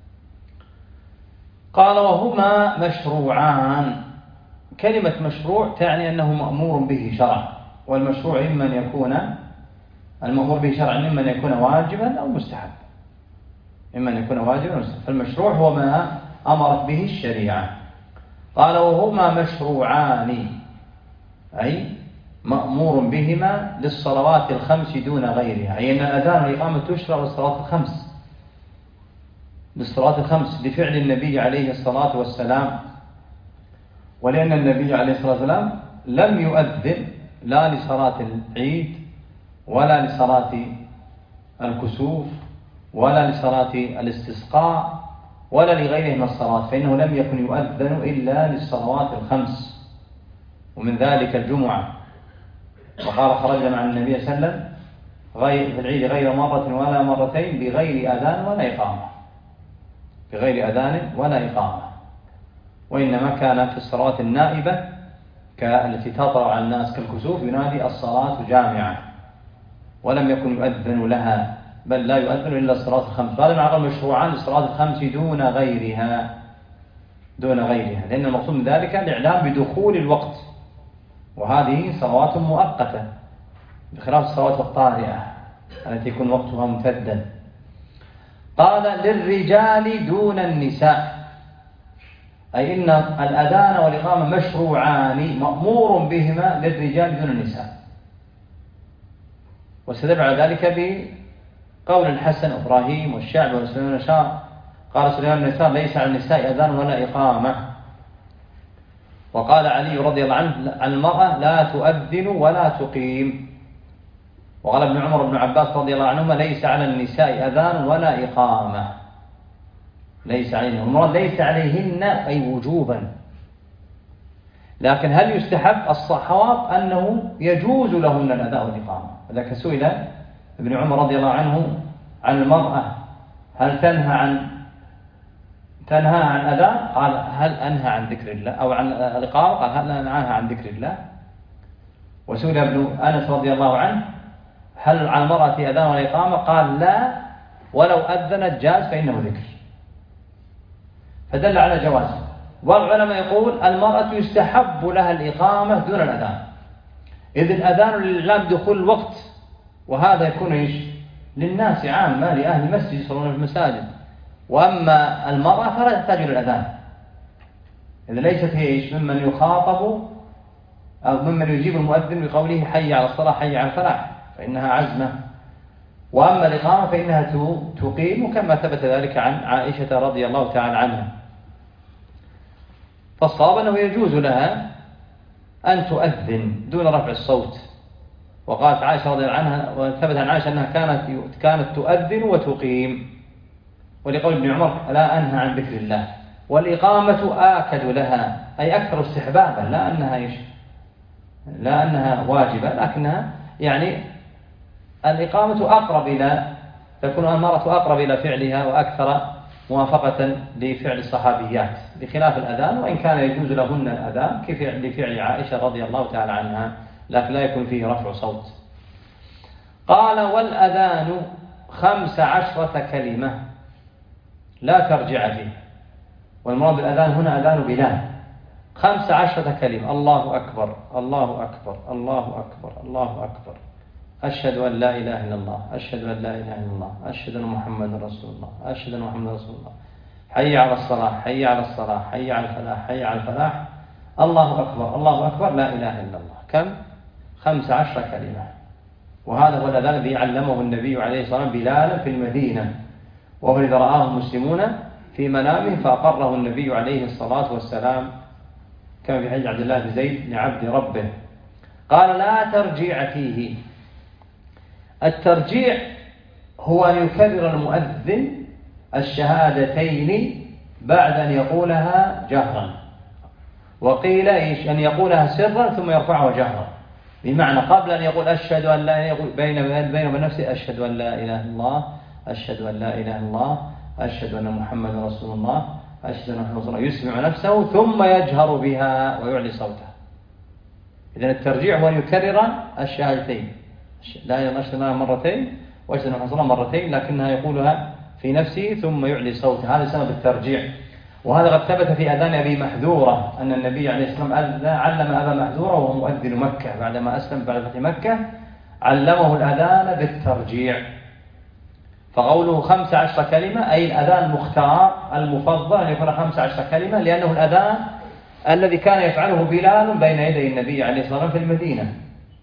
قال وهما مشروعان. كلمة مشروع تعني أنه مأمور به شرعا، والمشروع إما أن يكون المأمور به شرعا إما أن يكون واجبا أو مستحب، إما أن يكون واجبا أو مستحب. فالمشروع هو ما أمرت به الشريعة. قال وهما مشروعان أي مأمور بهما للصلوات الخمس دون غيرها، أي أن الأذان والإقامة تشرع للصلوات الخمس، للصلوات الخمس لفعل النبي عليه الصلاة والسلام، ولأن النبي عليه الصلاة والسلام لم يؤذن لا لصلاة العيد ولا لصلاة الكسوف ولا لصلاة الاستسقاء ولا لغيره من الصلاة، فإنه لم يكن يؤذن إلا للصلوات الخمس، ومن ذلك الجمعة. وقال خرجنا مع النبي صلى الله عليه وسلم غير في العيد غير مرة ولا مرتين بغير أذان ولا إقامة، بغير أذان ولا إقامة، وإنما كان في الصلوات النائبة التي تطرأ على الناس كالكسوف ينادي الصلاة جامعة، ولم يكن يؤذن لها بل لا يؤذن إلا الصلاة الخمس. هذا معنى مشروعان للصلاة الخمس دون غيرها دون غيرها لأن المقصود من ذلك الإعلام بدخول الوقت، وهذه صلوات مؤقتة بخلاف الصلوات الطارئة التي يكون وقتها ممتدا. قال للرجال دون النساء، أي إن الأذان والإقامة مشروعان مأمور بهما للرجال دون النساء. واستدل على ذلك بقول الحسن وإبراهيم والشعب وسليمان الشار قال سليمان النساء ليس على النساء أذان ولا إقامة. وقال علي رضي الله عنه عن المرأة لا تؤذن ولا تقيم. وقال ابن عمر بن عباس رضي الله عنهما ليس على النساء أذان ولا إقامة، ليس عليهن، المراد ليس عليهن أي وجوبا. لكن هل يستحب؟ الصحواب أنه يجوز لهن الأداء والإقامة. ذلك سئل ابن عمر رضي الله عنه عن المرأة هل تنهى عن تنهى عن أذان؟ قال هل أنهى عن ذكر الله، أو عن الإقامة؟ قال هل أنهى عن ذكر الله. وسئل ابن أنس رضي الله عنه هل على المرأة أذان ولا إقامة؟ قال لا، ولو أذنت جاز فإنه ذكر، فدل على جوازه. والعلماء يقول المرأة يستحب لها الإقامة دون الأذان، إذ الأذان للإعلام دخول الوقت، وهذا يكون إيش؟ للناس عامة، لأهل المسجد يصلون في المساجد. وأما المرأة فلا تحتاج إلى الأذان، إذا ليست هي إيش؟ ممن يخاطب أو ممن يجيب المؤذن بقوله حي على الصلاة حي على الفلاح، فإنها عزمة. وأما الإقامة فإنها تقيم، كما ثبت ذلك عن عائشة رضي الله تعالى عنها. فالصواب أنه يجوز لها أن تؤذن دون رفع الصوت. وقالت عائشة رضي الله عنها وثبت عن عائشة أنها كانت كانت تؤذن وتقيم، ولقول ابن عمر لا أنهى عن ذكر الله. والإقامة آكد لها أي أكثر استحبابا، لا أنها إيش؟ لا أنها واجبة، لكنها يعني الإقامة أقرب إلى تكون المرأة أقرب إلى فعلها وأكثر موافقة لفعل الصحابيات، بخلاف الأذان، وإن كان يجوز لهن الأذان كفعل لفعل عائشة رضي الله تعالى عنها، لكن لا يكون فيه رفع صوت. قال والأذان خمس عشرة كلمة لا ترجع فيه. والمراد بالأذان هنا أذان بلال، خمس عشرة كلمة: الله أكبر الله أكبر الله أكبر الله أكبر، أشهد أن لا إله إلا الله، أشهد أن لا إله إلا الله، أشهد أن محمد رسول الله، أشهد أن محمد رسول الله، حي على الصلاة حي على الصلاة حي على الفلاح حي على الفلاح، الله أكبر الله أكبر، لا إله إلا الله. كم؟ خمس عشرة كلمة. وهذا هو الأذان الذي علمه النبي عليه الصلاة والسلام بلالا في المدينة، وهو إذا رآه المسلمون في منامه فأقره النبي عليه الصلاة والسلام، كما في حديث عبد الله بن زيد لعبد ربه. قال لا ترجيع فيه. الترجيع هو أن يكرر المؤذن الشهادتين بعد أن يقولها جهرا، وقيل إيش؟ أن يقولها سرا ثم يرفعها جهرا، بمعنى قبل أن يقول أشهد أن لا إله، بين بين وبين نفسه أشهد أن لا إله إلا الله، أشهد أن لا إله إلا الله، أشهد أن محمد رسول الله، أشهد أن محمد رسول الله، يسمع نفسه ثم يجهر بها ويعلي صوته. إذن الترجيع هو أن يكرر الشهادتين، لا ينشرها مرتين وأشهد أن محمد مرتين، لكنها يقولها في نفسه ثم يعلي صوته. هذا سبب الترجيع. وهذا قد ثبت في أذان أبي محذورة أن النبي عليه الصلاة والسلام علم أبا محذورة وهو مؤذن مكة بعدما أسلم بعد فتح مكة، علمه الأذان بالترجيع. فقوله خمس عشر كلمة أي الأذان المختار المفضل أن يكون خمس عشر كلمة، لأنه الأذان الذي كان يفعله بلال بين يدي النبي عليه الصلاة والسلام في المدينة.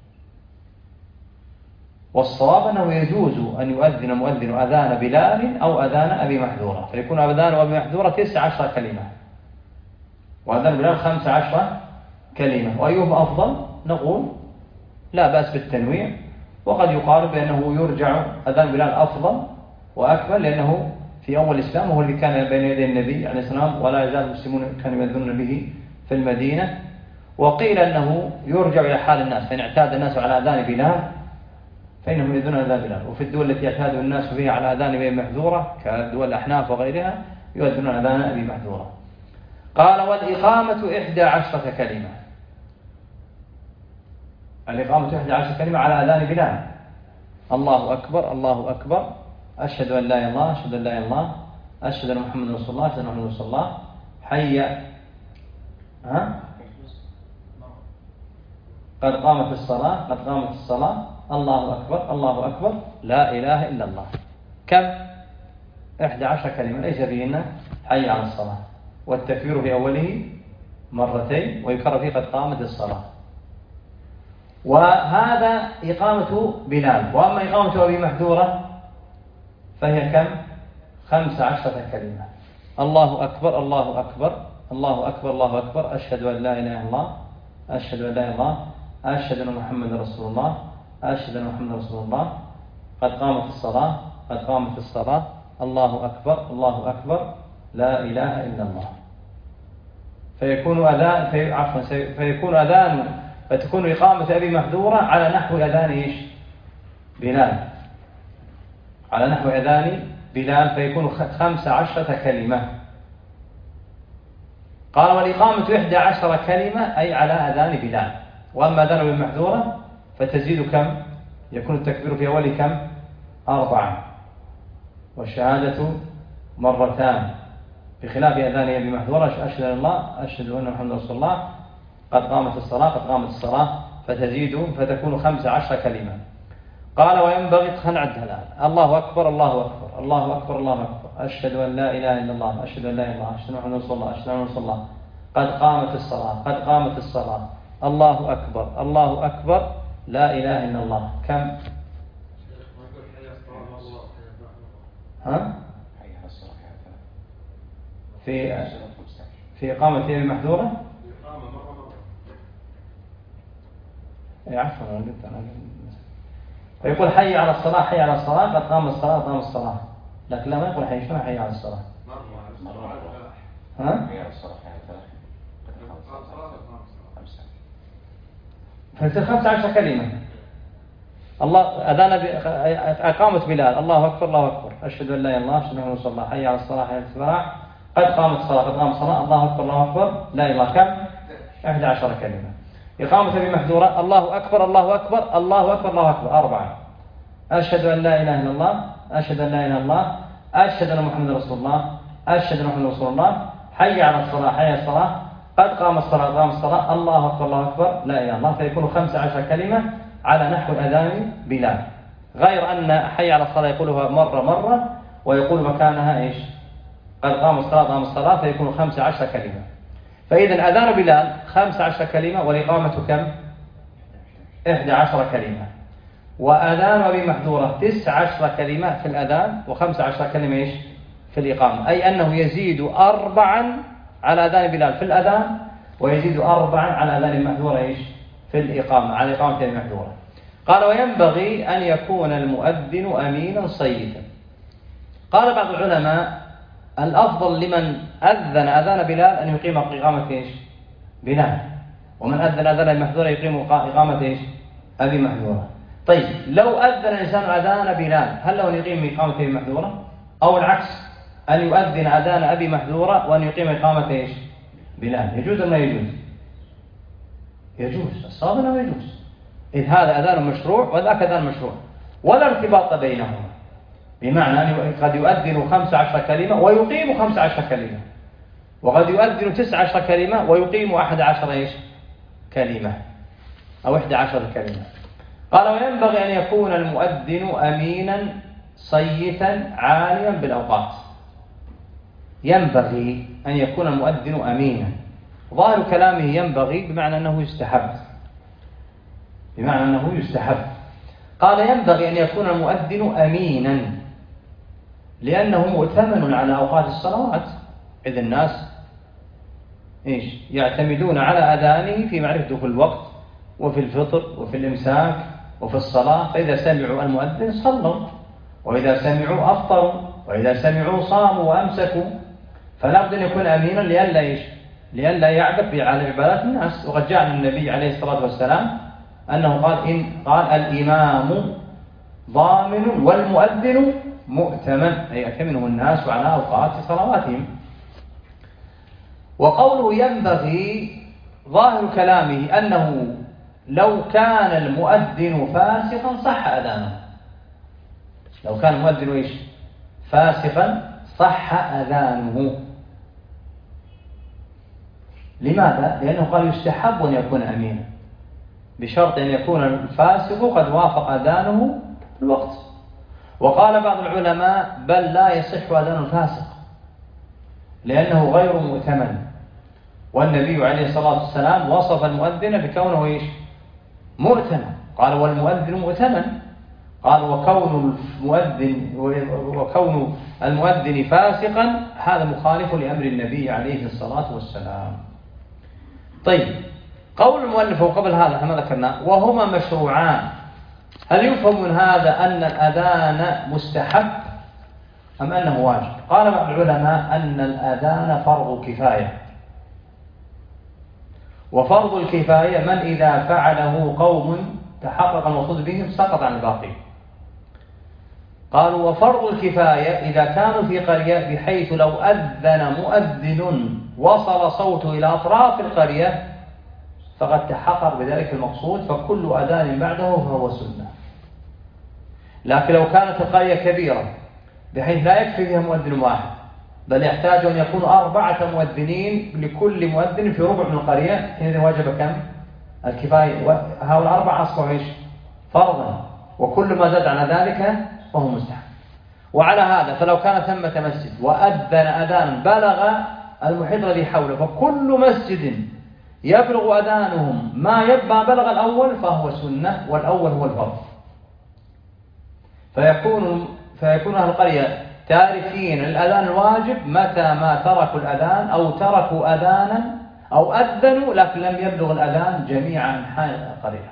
والصواب أنه يجوز أن يؤذن مؤذن أذان بلال أو أذان أبي محذورة، فيكون أذان أبي محذورة تسع عشر كلمة، وأذان بلال خمس عشر كلمة. وأيهما أفضل؟ نقول لا بأس بالتنويع، وقد يقال بأنه يرجع أذان بلال أفضل وأكمل، لأنه في أول الإسلام هو الذي كان بين يدي النبي عليه السلام، ولا يزال المسلمون كانوا يؤذنون به في المدينة. وقيل أنه يرجع إلى حال الناس، فإن اعتاد الناس على أذان بلال فإنهم يؤذنون أذان بلال. وفي الدول التي يعتاد الناس فيها على أذان أبي محذورة كدول الأحناف وغيرها يؤذنون أذان أبي محذورة. قال والإقامة إحدى عشرة كلمة. الإقامة إحدى عشرة كلمة على أذان بلال: الله أكبر الله أكبر أشهد أن لا إله إلا الله، أشهد أن لا إله إلا الله، أشهد أن محمد رسول الله، أشهد أن محمد رسول الله، حي ها قد قامت الصلاة، قد قامت الصلاة، الله أكبر، الله أكبر، لا إله إلا الله. كم؟ إحدى عشر كلمة ليس فيهن حي على الصلاة، والتكبير في أوله مرتين ويكرر فيه قد قامت الصلاة. وهذا إقامة بلال. وأما إقامة أبي محذورة فهي كم؟ خمس عشرة كلمة. الله أكبر، الله أكبر، الله أكبر، الله أكبر، أشهد أن لا إله إلا الله، أشهد أن لا إله إلا الله، أشهد أن محمد رسول الله، أشهد أن محمد رسول الله، قد قامت الصلاة، قد قامت الصلاة، الله أكبر، الله أكبر، لا إله إلا الله. فيكون أذان في عفوا فيكون أذان فتكون إقامة أبي محذورة على نحو أذان إيش؟ بلال، على نحو أذان بلال، فيكون خمس عشرة كلمة. قال والإقامة إحدى عشر كلمة أي على أذان بلال. وأما أذان أبي محذورة فتزيد كم؟ يكون التكبير في أول كم؟ أربعة، والشهادة مرتان، بخلاف أذان أبي محذورة أشهد أن الله، أشهد أن محمد رسول الله، قد قامت الصلاة، قد قامت الصلاة، فتزيد فتكون خمس عشر كلمة. قال وينبغي خنعدها الآن. الله أكبر، الله أكبر، الله أكبر، الله أكبر، أشهد أن لا إله إلا الله، أشهد أن لا إله إلا الله، أشهد أن محمد رسول الله، أشهد أن محمد رسول الله، قد قامت الصلاة، قد قامت الصلاة، الله أكبر، الله أكبر، لا إله إلا الله. كم؟ ها؟ في في إقامة أبي محذورة؟ أي عفوا أنا قلت أنا فيقول حي على الصلاة، حي على الصلاة، قد قام الصلاة، قام الصلاة، لكن لا ما يقول حي شنو حي على الصلاة؟ ها؟ حي على الصلاة، فتصير خمسة عشر كلمة. الله أذان أقامت بلال، الله أكبر، الله أكبر، أشهد أن لا إله إلا الله، أشهد أن محمدا رسول الله، حي على الصلاة، حي على الفلاح، قد قامت الصلاة، قد قامت الصلاة، الله أكبر، الله أكبر، لا إله إلا الله. كم؟ إحدى عشر كلمة. إقامة أبي محذورة الله أكبر، الله أكبر، الله أكبر، الله أكبر، أربعة، أشهد أن لا إله إلا الله، أشهد أن لا إله إلا الله، أشهد أن محمدا رسول الله، أشهد أن محمدا رسول الله، حي على الصلاة، حي على الصلاة، قد قام الصلاة، قد قام الصلاة، الله أكبر، الله أكبر، لا إله إلا الله. فيكون خمس عشر كلمة على نحو أذان بلال، غير أن حي على الصلاة يقولها مرة مرة ويقول مكانها إيش؟ قد قام الصلاة، قام الصلاة، فيكون خمس عشر كلمة. فإذا أذان بلال خمس عشر كلمة، والإقامة كم؟ إحدى عشر كلمة. وأذان أبي محذورة تسع عشر كلمة في الأذان، وخمس عشر كلمة إيش؟ في الإقامة، أي أنه يزيد أربعا على أذان بلال في الأذان، ويزيد أربعا على أذان المحذورة إيش؟ في الإقامة، على إقامة المحذورة. قال وينبغي أن يكون المؤذن أمينا صيتا. قال بعض العلماء الأفضل لمن أذن أذان بلال أن يقيم إقامة إيش؟ بلال، ومن أذن أذان المحذورة يقيم إقامة إيش؟ أبي محذورة. طيب لو أذن الإنسان أذان بلال هل له أن يقيم إقامة أبي محذورة؟ أو العكس أن يؤذن أذان أبي محذورة وأن يقيم إقامة إيش؟ بلال، يجوز أم لا يجوز؟ يجوز، الصواب أنه يجوز، إذ هذا أذان مشروع وذاك أذان مشروع، ولا ارتباط بينهما، بمعنى أنه قد يؤذن خمس عشر كلمة ويقيم خمس عشر كلمة، وقد يؤذن تسع عشر كلمة ويقيم أحد عشر إيش؟ كلمة، أو إحدى عشر كلمة. قال وينبغي أن يكون المؤذن أمينا صيتا عالما بالأوقات. ينبغي أن يكون المؤذن أمينا، ظاهر كلامه ينبغي بمعنى أنه يستحب، بمعنى أنه يستحب. قال ينبغي أن يكون المؤذن أمينا لأنه مؤتمن على أوقات الصلوات، إذ الناس إيش؟ يعتمدون على أذانه في معرفة دخول الوقت وفي الفطر وفي الإمساك وفي الصلاة، فإذا سمعوا المؤذن صلوا، وإذا سمعوا أفطروا، وإذا سمعوا صاموا وأمسكوا. فلا بد أن يكون أمينا لئلا إيش؟ لئلا يعبث على عبادات الناس. وقد جاء النبي عليه الصلاة والسلام أنه قال إن قال الإمام ضامن والمؤذن مؤتمن، أي يأتمنه الناس على أوقات صلواتهم. وقوله ينبغي ظاهر كلامه أنه لو كان المؤذن فاسقا صح أذانه، لو كان المؤذن إيش فاسقا صح أذانه. لماذا؟ لأنه قال يستحب أن يكون أمينا بشرط أن يكون الفاسق قد وافق أذانه في الوقت. وقال بعض العلماء بل لا يصح أذان الفاسق لأنه غير مؤتمن، والنبي عليه الصلاة والسلام وصف المؤذن بكونه إيش مؤتمن، قال والمؤذن مؤتمن، قال وكون المؤذن وكون المؤذن فاسقا هذا مخالف لأمر النبي عليه الصلاة والسلام. طيب، قول المؤلف وقبل هذا كما ذكرنا وهما مشروعان، هل يفهم من هذا أن الأذان مستحب أم أنه واجب؟ قال بعض العلماء أن الأذان فرض كفاية، وفرض الكفاية من إذا فعله قوم تحقق المقصود بهم سقط عن الباقي. قالوا وفرض الكفاية إذا كانوا في قرية بحيث لو أذن مؤذن وصل صوته إلى أطراف القرية فقد تحقق بذلك المقصود، فكل أذان بعده فهو سنة. لكن لو كانت القرية كبيرة بحيث لا يكفي فيها مؤذن واحد بل يحتاج أن يكون أربعة مؤذنين لكل مؤذن في ربع من القرية، إذن وجب كم؟ الكفاية، وهؤلاء الأربعة أصبحوا إيش؟ فرضا، وكل ما زاد على ذلك فهو مستحب. وعلى هذا فلو كان ثمة مسجد وأذن أذانا بلغ المحيط الذي حوله، فكل مسجد يبلغ أذانهم ما يبقى بلغ الأول فهو سنة، والأول هو الفرض. فيكون فيكون أهل القرية تاركين الأذان الواجب متى ما تركوا الأذان أو تركوا أذانا أو أذنوا لكن لم يبلغ الأذان جميع أنحاء القرية.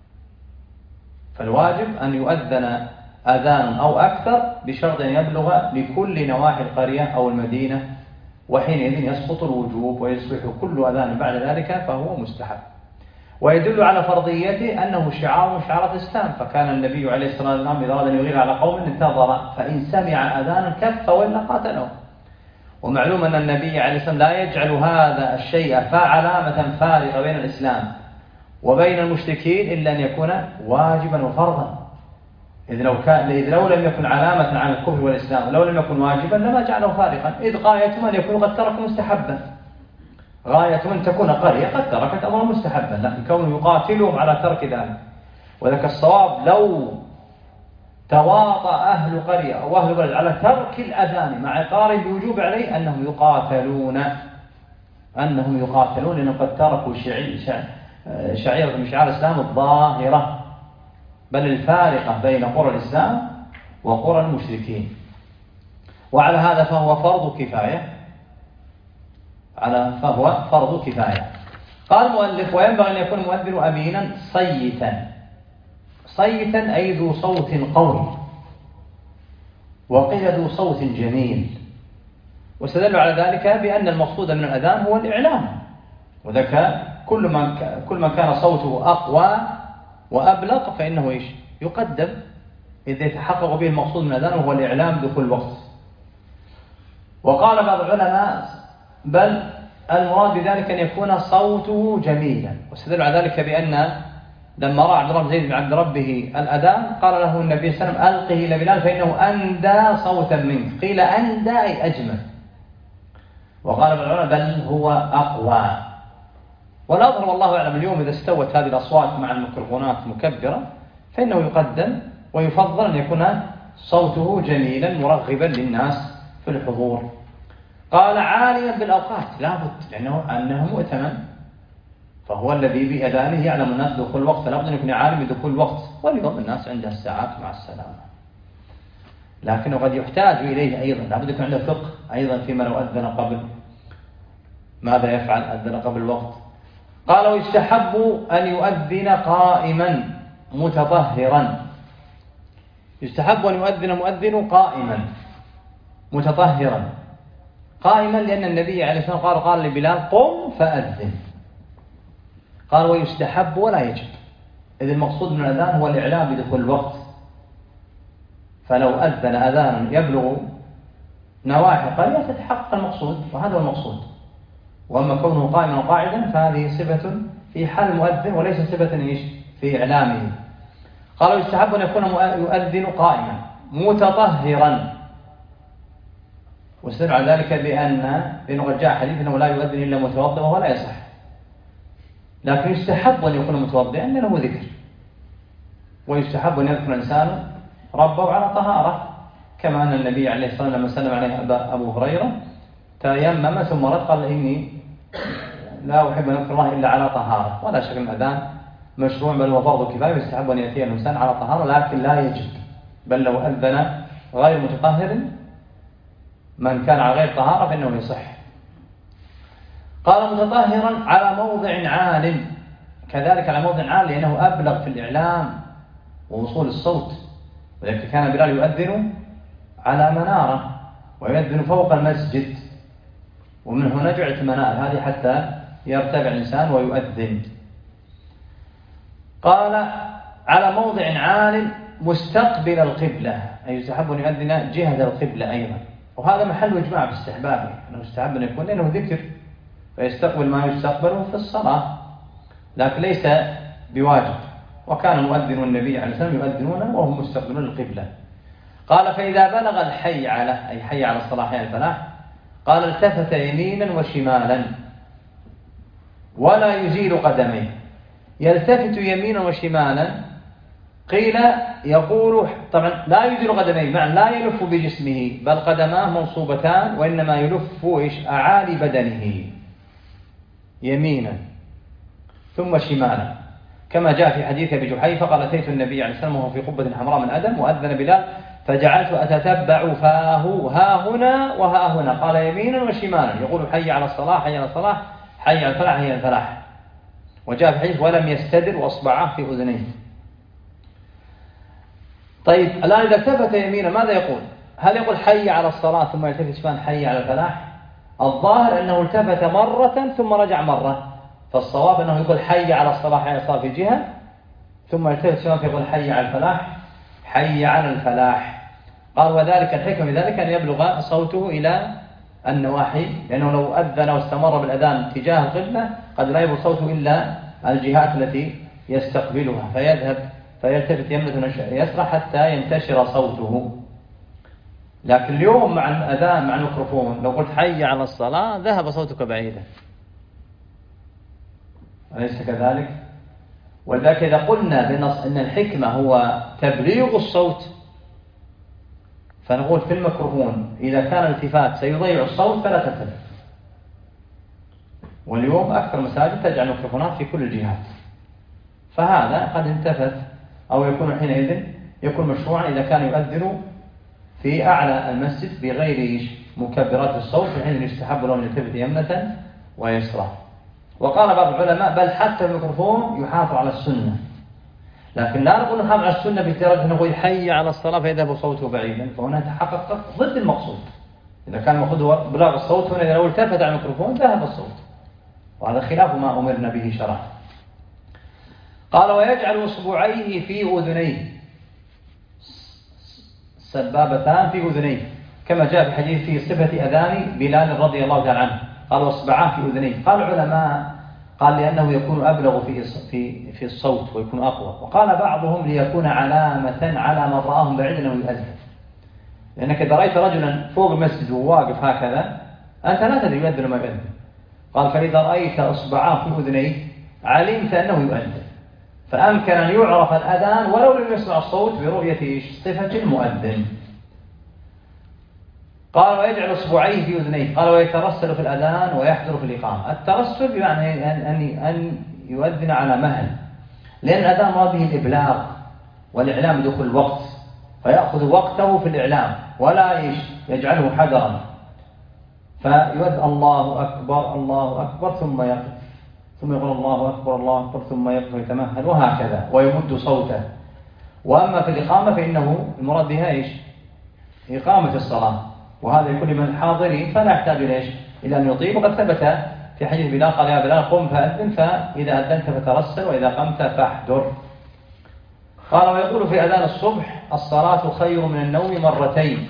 فالواجب أن يؤذن أذان أو أكثر بشرط أن يبلغ لكل نواحي القرية أو المدينة، وحينئذ يسقط الوجوب ويصبح كل أذان بعد ذلك فهو مستحب. ويدل على فرضيته أنه شعار من شعارات الإسلام، فكان النبي عليه الصلاة والسلام إذا أراد أن يغير على قوم انتظر فإن سمع أذانا كف وإلا قاتله. ومعلوم أن النبي عليه الصلاة والسلام لا يجعل هذا الشيء فعلامة فارقة بين الإسلام وبين المشركين إلا أن يكون واجبا وفرضا. إذ لو, كان إذ لو لم يكن علامة على الكفر والإسلام لو لم يكن واجبا لما جعله فارقا، إذ غاية أن يكون قد ترك مستحبا، غاية أن تكون قرية قد تركت أمر مستحبا، لكن كونه يقاتلهم على ترك ذلك. وذلك الصواب لو تواطأ أهل قرية أو أهل بلد على ترك الأذان مع إقرار بوجوب عليه أنهم يقاتلون أنهم يقاتلون لأنهم قد تركوا شعيرة من شعائر الإسلام الظاهرة، بل الفارقة بين قرى الإسلام وقرى المشركين. وعلى هذا فهو فرض كفاية على فهو فرض كفاية. قال المؤلف وينبغي أن يكون المؤذن أمينا صيتا، صيتا أي ذو صوت قوي، وقيل ذو صوت جميل. واستدلوا على ذلك بأن المقصود من الأذان هو الإعلام، وذلك كل من كل من كان صوته أقوى وأبلغ فإنه إيش يقدم إذا يتحقق به المقصود من الأذان وهو الإعلام دخول الوقت. وقال بعض العلماء بل المراد بذلك أن يكون صوته جميلا، واستدلوا على ذلك بأن لما رأى عبد الله بن زيد بن عبد ربه الأذان قال له النبي صلى الله عليه وسلم ألقه إلى بلال فإنه أندى صوتا منك، قيل أندى أي أجمل، وقال بعض العلماء بل هو أقوى. والأظهر والله أعلم اليوم إذا استوت هذه الأصوات مع الميكروفونات مكبرة فإنه يقدم ويفضل أن يكون صوته جميلا مرغبا للناس في الحضور. قال عاليا بالأوقات لابد لأنه أنه مؤتمن، فهو الذي بأذانه يعلم الناس دخول الوقت، لابد أن يكون عالم بدخول الوقت، واليوم الناس عندها الساعات مع السلامة. لكنه قد يحتاج إليه أيضا، لابد يكون عنده فقه أيضا فيما لو أذن قبل ماذا يفعل أذن قبل الوقت. قال ويستحب أن يؤذن قائما متطهرا، يستحب أن يؤذن المؤذن قائما متطهرا. قائما لأن النبي عليه الصلاة والسلام قال قال لبلال قم فأذن، قال ويستحب ولا يجب، إذ المقصود من الأذان هو الإعلام بدخول الوقت، فلو أذن أذانا يبلغ نواحي القرية تتحقق المقصود، وهذا هو المقصود. وأما كونه قائما وقاعدا فهذه صفة في حال المؤذن وليس صفة إيش في إعلامه. قالوا يستحب أن يكون يؤذن قائما، متطهرا، واستدل على ذلك بأن بأنه قد جاء حديث أنه لا يؤذن إلا متوضئ وهو لا يصح، لكن يستحب أن يكون متوضئا لأنه ذكر، ويستحب أن يذكر الإنسان ربه على طهارة، كما أن النبي عليه الصلاة والسلام لما سلم عليه أبو هريرة تيمم ثم رد قال إني لا أحب أن أذكر الله إلا على طهارة. ولا شك أن الأذان مشروع بل هو فرض كفاية، ويستحب أن يأتي الإنسان على طهارة، لكن لا يجب، بل لو أذن غير متطهر من كان على غير طهارة فإنه يصح. قال متطهرا على موضع عال، كذلك على موضع عال لأنه أبلغ في الإعلام ووصول الصوت، ولكن كان بلال يؤذن على منارة ويؤذن فوق المسجد، ومن هنا جعلت المنار هذه حتى يرتفع الإنسان ويؤذن. قال على موضع عال مستقبل القبلة، أي يستحب أن يؤذن جهة القبلة أيضا، وهذا محل إجماع في استحبابه، أنه يستحب أن يكون لأنه ذكر فيستقبل ما يستقبله في الصلاة، لكن ليس بواجب. وكان مؤذن النبي عليه الصلاة والسلام يؤذنون وهم مستقبلون القبلة. قال فإذا بلغ الحي على، أي حي على الصلاة حي على الفلاح، قال التفت يمينا وشمالا ولا يزيل قدميه. يلتفت يمينا وشمالا قيل يقول طبعا لا يزيل قدميه، معنى لا يلف بجسمه بل قدماه منصوبتان، وإنما يلف إيش أعالي بدنه يمينا ثم شمالا، كما جاء في حديث أبي جحيفة قال أتيت النبي عليه الصلاة والسلام وهو في قبة حمراء من أدم وأذن بلال فجعلت أتتبع فاه ها هنا وها هنا، قال يمينا وشمالا، يقول حي على الصلاة حي على الصلاة حي على الفلاح حي على الفلاح. وجاء في حديث ولم يستدر وأصبعاه في أذنيه. طيب الآن إذا التفت يمينا ماذا يقول؟ هل يقول حي على الصلاة ثم يلتفت شمال حي على الفلاح؟ الظاهر أنه التفت مرة ثم رجع مرة، فالصواب أنه يقول حي على الصلاة حي على الصلاة في جهة، ثم يلتفت شمال فيقول حي على الفلاح حي على الفلاح. قال وذلك الحكم من ذلك أن يبلغ صوته إلى النواحي، لأنه لو أذن واستمر بالأذان تجاه القبلة قد لا يبلغ صوته إلا الجهات التي يستقبلها، فيذهب فيلتفت يمنة يسرى حتى ينتشر صوته. لكن اليوم مع الأذان مع الميكروفون لو قلت حي على الصلاة ذهب صوتك بعيدا، أليس كذلك؟ ولذلك إذا قلنا بنص أن الحكمة هو تبليغ الصوت فنقول في الميكروفون إذا كان الالتفات سيضيع الصوت فلا تلتفت. واليوم أكثر مساجد تجعل الميكروفونات في كل الجهات، فهذا قد التفت أو يكون حينئذ يكون مشروعا إذا كان يؤذن في أعلى المسجد بغير مكبرات الصوت، حين يستحب له أن يلتفت يمنة ويسرى. وقال بعض العلماء بل حتى الميكروفون يحافظ على السنة، لكن لا نقول نحافظ على السنة بدرجة أنه يحيي على الصلاة فيذهب صوته بعيدا، فهنا يتحقق ضد المقصود. إذا كان المقصود هو بلاغ الصوت، هنا إذا لو التفت على الميكروفون ذهب الصوت، وهذا خلاف ما أمرنا به شرعا. قال ويجعل أصبعيه في أذنيه، سبابتان في أذنيه، كما جاء في حديث في صفة أذان بلال رضي الله تعالى عنه، قال واصبعاه في أذنيه. قال العلماء قال لأنه يكون أبلغ في في في الصوت ويكون أقوى، وقال بعضهم ليكون علامة على من رآهم بعيد أنه يؤذن، لأنك إذا رأيت رجلا فوق المسجد وواقف هكذا أنت لا تدري يؤذن ما يؤذن. قال فإذا رأيت أصبعاه في أذنيه علمت أنه يؤذن، فأمكن أن يعرف الأذان ولو لم يسمع الصوت برؤية صفة المؤذن. قال ويجعل أصبعيه في أذنيه. قال ويترسل في الأذان ويحضر في الإقامة. الترسل بمعنى أن أن يؤذن على مهل، لأن الأذان مراد به الإبلاغ والإعلام بدخول الوقت، فيأخذ وقته في الإعلام ولا يجعله حذرا، فيؤذن الله أكبر الله أكبر ثم يقف، ثم يقول الله أكبر الله أكبر ثم يقف ويتمهل وهكذا ويمد صوته. وأما في الإقامة فإنه المراد بها إيش؟ إقامة الصلاة، وهذا يكون من الحاضرين فلا يحتاج إلى إيش؟ إلى أن يطيب. وقد ثبت في حديث بلال قال يا بلال قم فأذن، فإذا أذنت فترسل وإذا قمت فاحذر. قال ويقول في أذان الصبح الصلاة خير من النوم مرتين.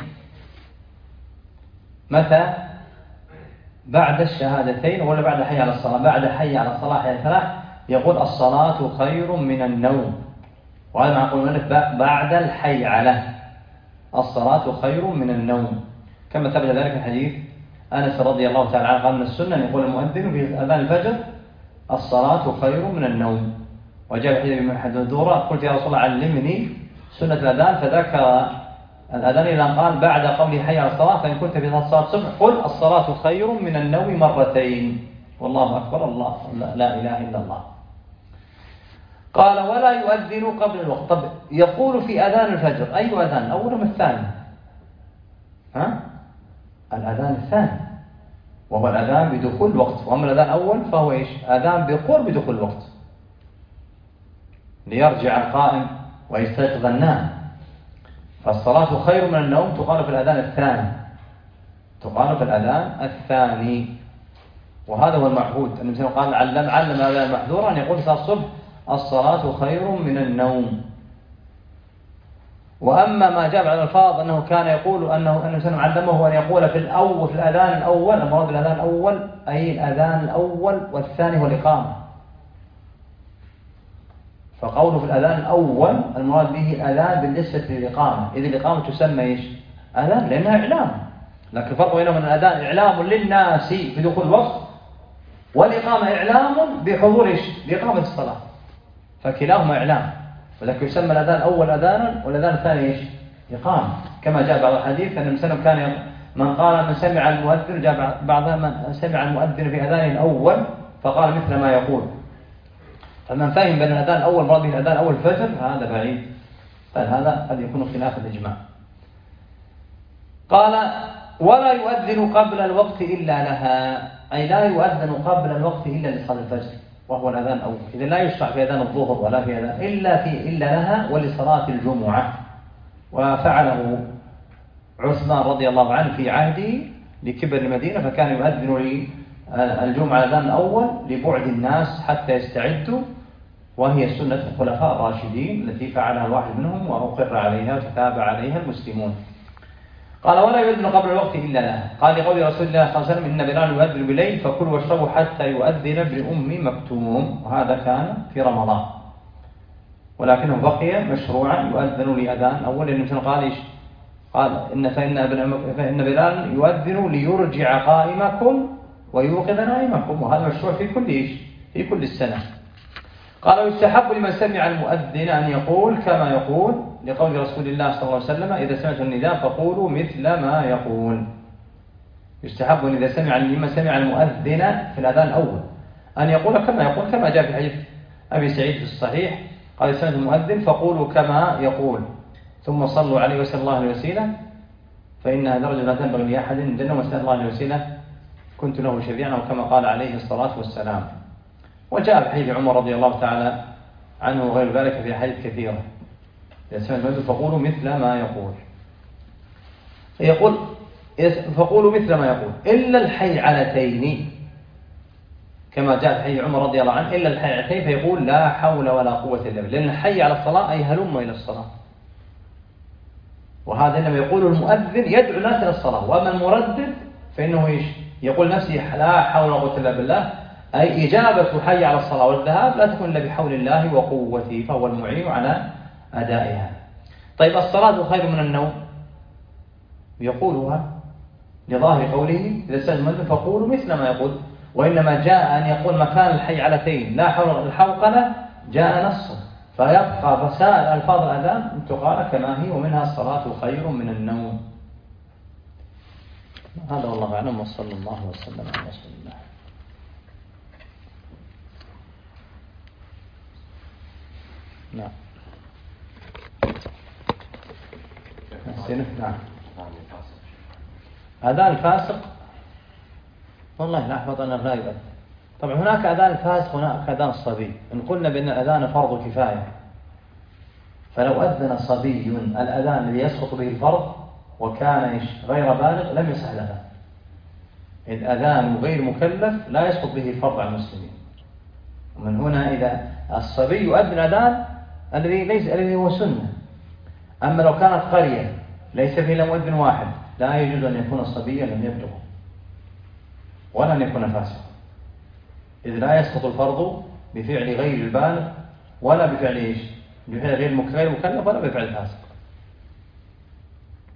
متى؟ بعد الشهادتين ولا بعد حي على الصلاة؟ بعد حي على الصلاة حي الفلاح يقول الصلاة خير من النوم، وهذا معقول منك بعد الحي على، الصلاة خير من النوم، كما ثبت ذلك في حديث أنس رضي الله تعالى عنه قال من السنة أن يقول المؤذن في أذان الفجر الصلاة خير من النوم. وجاء حديث ابن حذورة قلت يا رسول الله علمني سنة الأذان، فذكر الأذان إلى أن قال بعد قوله حي على الصلاة فإن كنت في صلاة الصبح قل الصلاة خير من النوم مرتين، والله أكبر، الله لا, لا إله إلا الله. قال ولا يؤذن قبل الوقت. طب يقول في أذان الفجر أي أذان، الأول أم الثاني؟ ها؟ الأذان الثاني، وهو الأذان بدخول الوقت. وأما الأذان الأول فهو إيش؟ أذان بقرب دخول الوقت، ليرجع القائم ويستيقظ النائم. فالصلاة خير من النوم تقال في الأذان الثاني، تقال في الأذان الثاني، وهذا هو المعهود. النبي صلى الله عليه وسلم قال علم علم الأذان المحذور أن يقول صلاة الصبح الصلاة خير من النوم. وأما ما جاء على الفاظ أنه كان يقول أنه النبي صلى الله عليه وسلم علمه أن يقول في الأول في الأذان الأول، المراد بالأذان الأول أي الأذان الأول، والثاني هو الإقامة. فقوله في الأذان الأول المراد به أذان بالنسبة للإقامة، إذ الإقامة تسمى إيش؟ أذان لأنها إعلام، لكن الفرق بينهم أن الأذان إعلام للناس بدخول الوقت، والإقامة إعلام بحضور إيش؟ بإقامة الصلاة، فكلاهما إعلام، ولكن يسمى الأذان الأول أذانا والأذان الثاني إيش؟ إقامة. كما جاء بعض الحديث أن المسلم كان من قال من سمع المؤذن، جاء بعضها من سمع المؤذن في أذانه الأول فقال مثل ما يقول. فمن فهم بأن الأذان الأول مراد به الأذان الأول الفجر هذا بعيد، بل هذا قد يكون خلاف الإجماع. قال ولا يؤذن قبل الوقت إلا لها، أي لا يؤذن قبل الوقت إلا لصلاة الفجر وهو الأذان الأول. إذا لا يشرع في أذان الظهر ولا في أذان إلا في إلا لها ولصلاة الجمعة. وفعله عثمان رضي الله عنه في عهده لكبر المدينة، فكان يؤذن للجمعة الأذان الأول لبعد الناس حتى يستعدوا، وهي سنة الخلفاء الراشدين التي فعلها الواحد منهم وأقر عليها وتتابع عليها المسلمون. قال ولا يؤذن قبل الوقت إلا لها، قال لقول رسول الله صلى الله عليه وسلم إن بلال يؤذن بالليل فكلوا واشربوا حتى يؤذن ابن أم مكتوم، وهذا كان في رمضان، ولكنه بقي مشروعا يؤذن لأذان أول، لأن مثل قال إيش؟ قال إن فإن, فإن بلال يؤذن ليرجع قائمكم ويوقظ نائمكم، وهذا مشروع في كل إيش؟ في كل السنة. قال ويستحب لمن سمع المؤذن أن يقول كما يقول، لقول رسول الله صلى الله عليه وسلم إذا سمعتم النداء فقولوا مثل ما يقول. يستحب إذا سمع لمن سمع المؤذن في الأذان الأول أن يقول كما يقول، كما جاء في حديث أبي سعيد في الصحيح قال سمعت المؤذن فقولوا كما يقول ثم صلوا عليه وسلم الله الوسيلة فإنها درجة لا تنبغي لأحد الجنة وسأل الله الوسيلة كنت له شفيعا، وكما قال عليه الصلاة والسلام. وجاء في حديث عمر رضي الله تعالى عنه وغير ذلك في حديث كثيرة إذا سمعت المؤذن فقولوا مثل ما يقول، يقول فقولوا مثل ما يقول إلا الحيعلتين، كما جاء في حديث عمر رضي الله عنه إلا الحيعلتين فيقول لا حول ولا قوة إلا بالله، لأن الحي على الصلاة أي هلم إلى الصلاة، وهذا إنما يقول المؤذن يدعو الناس إلى الصلاة، وأما المردد فإنه إيش؟ يقول نفسه لا حول ولا قوة إلا بالله، أي إجابة حي على الصلاة والذهاب لا تكون إلا بحول الله وقوته، فهو المعين على أدائها. طيب الصلاة خير من النوم يقولها لظاهر قوله إذا سمعتم المؤذن فقولوا مثل ما يقول، وإنما جاء أن يقول مكان الحيعلتين لا حول الحوقلة جاء نص، فيبقى فسائر ألفاظ الأذان تقال كما هي، ومنها الصلاة خير من النوم. هذا والله أعلم، وصلى الله وسلم على رسول الله. نعم نعم أذان الفاسق والله لا أحفظ أنه لا يؤذن. طبعا هناك أذان الفاسق هناك أذان الصبي. إن قلنا بأن الأذان فرض كفاية، فلو أذن صبي الأذان الذي يسقط به الفرض وكان غير بالغ لم يصح الأذان. الأذان غير مكلف لا يسقط به الفرض على المسلمين. ومن هنا إذا الصبي يؤذن أذان الذي ليس الذي هو سنة. أما لو كانت قرية ليس فيه إلا مؤذن واحد لا يجوز أن يكون الصبي لم يبلغ ولا أن يكون فاسقا، إذ لا يسقط الفرض بفعل غير البالغ ولا بفعل إيش؟ بفعل غير مكلف ولا بفعل الفاسق.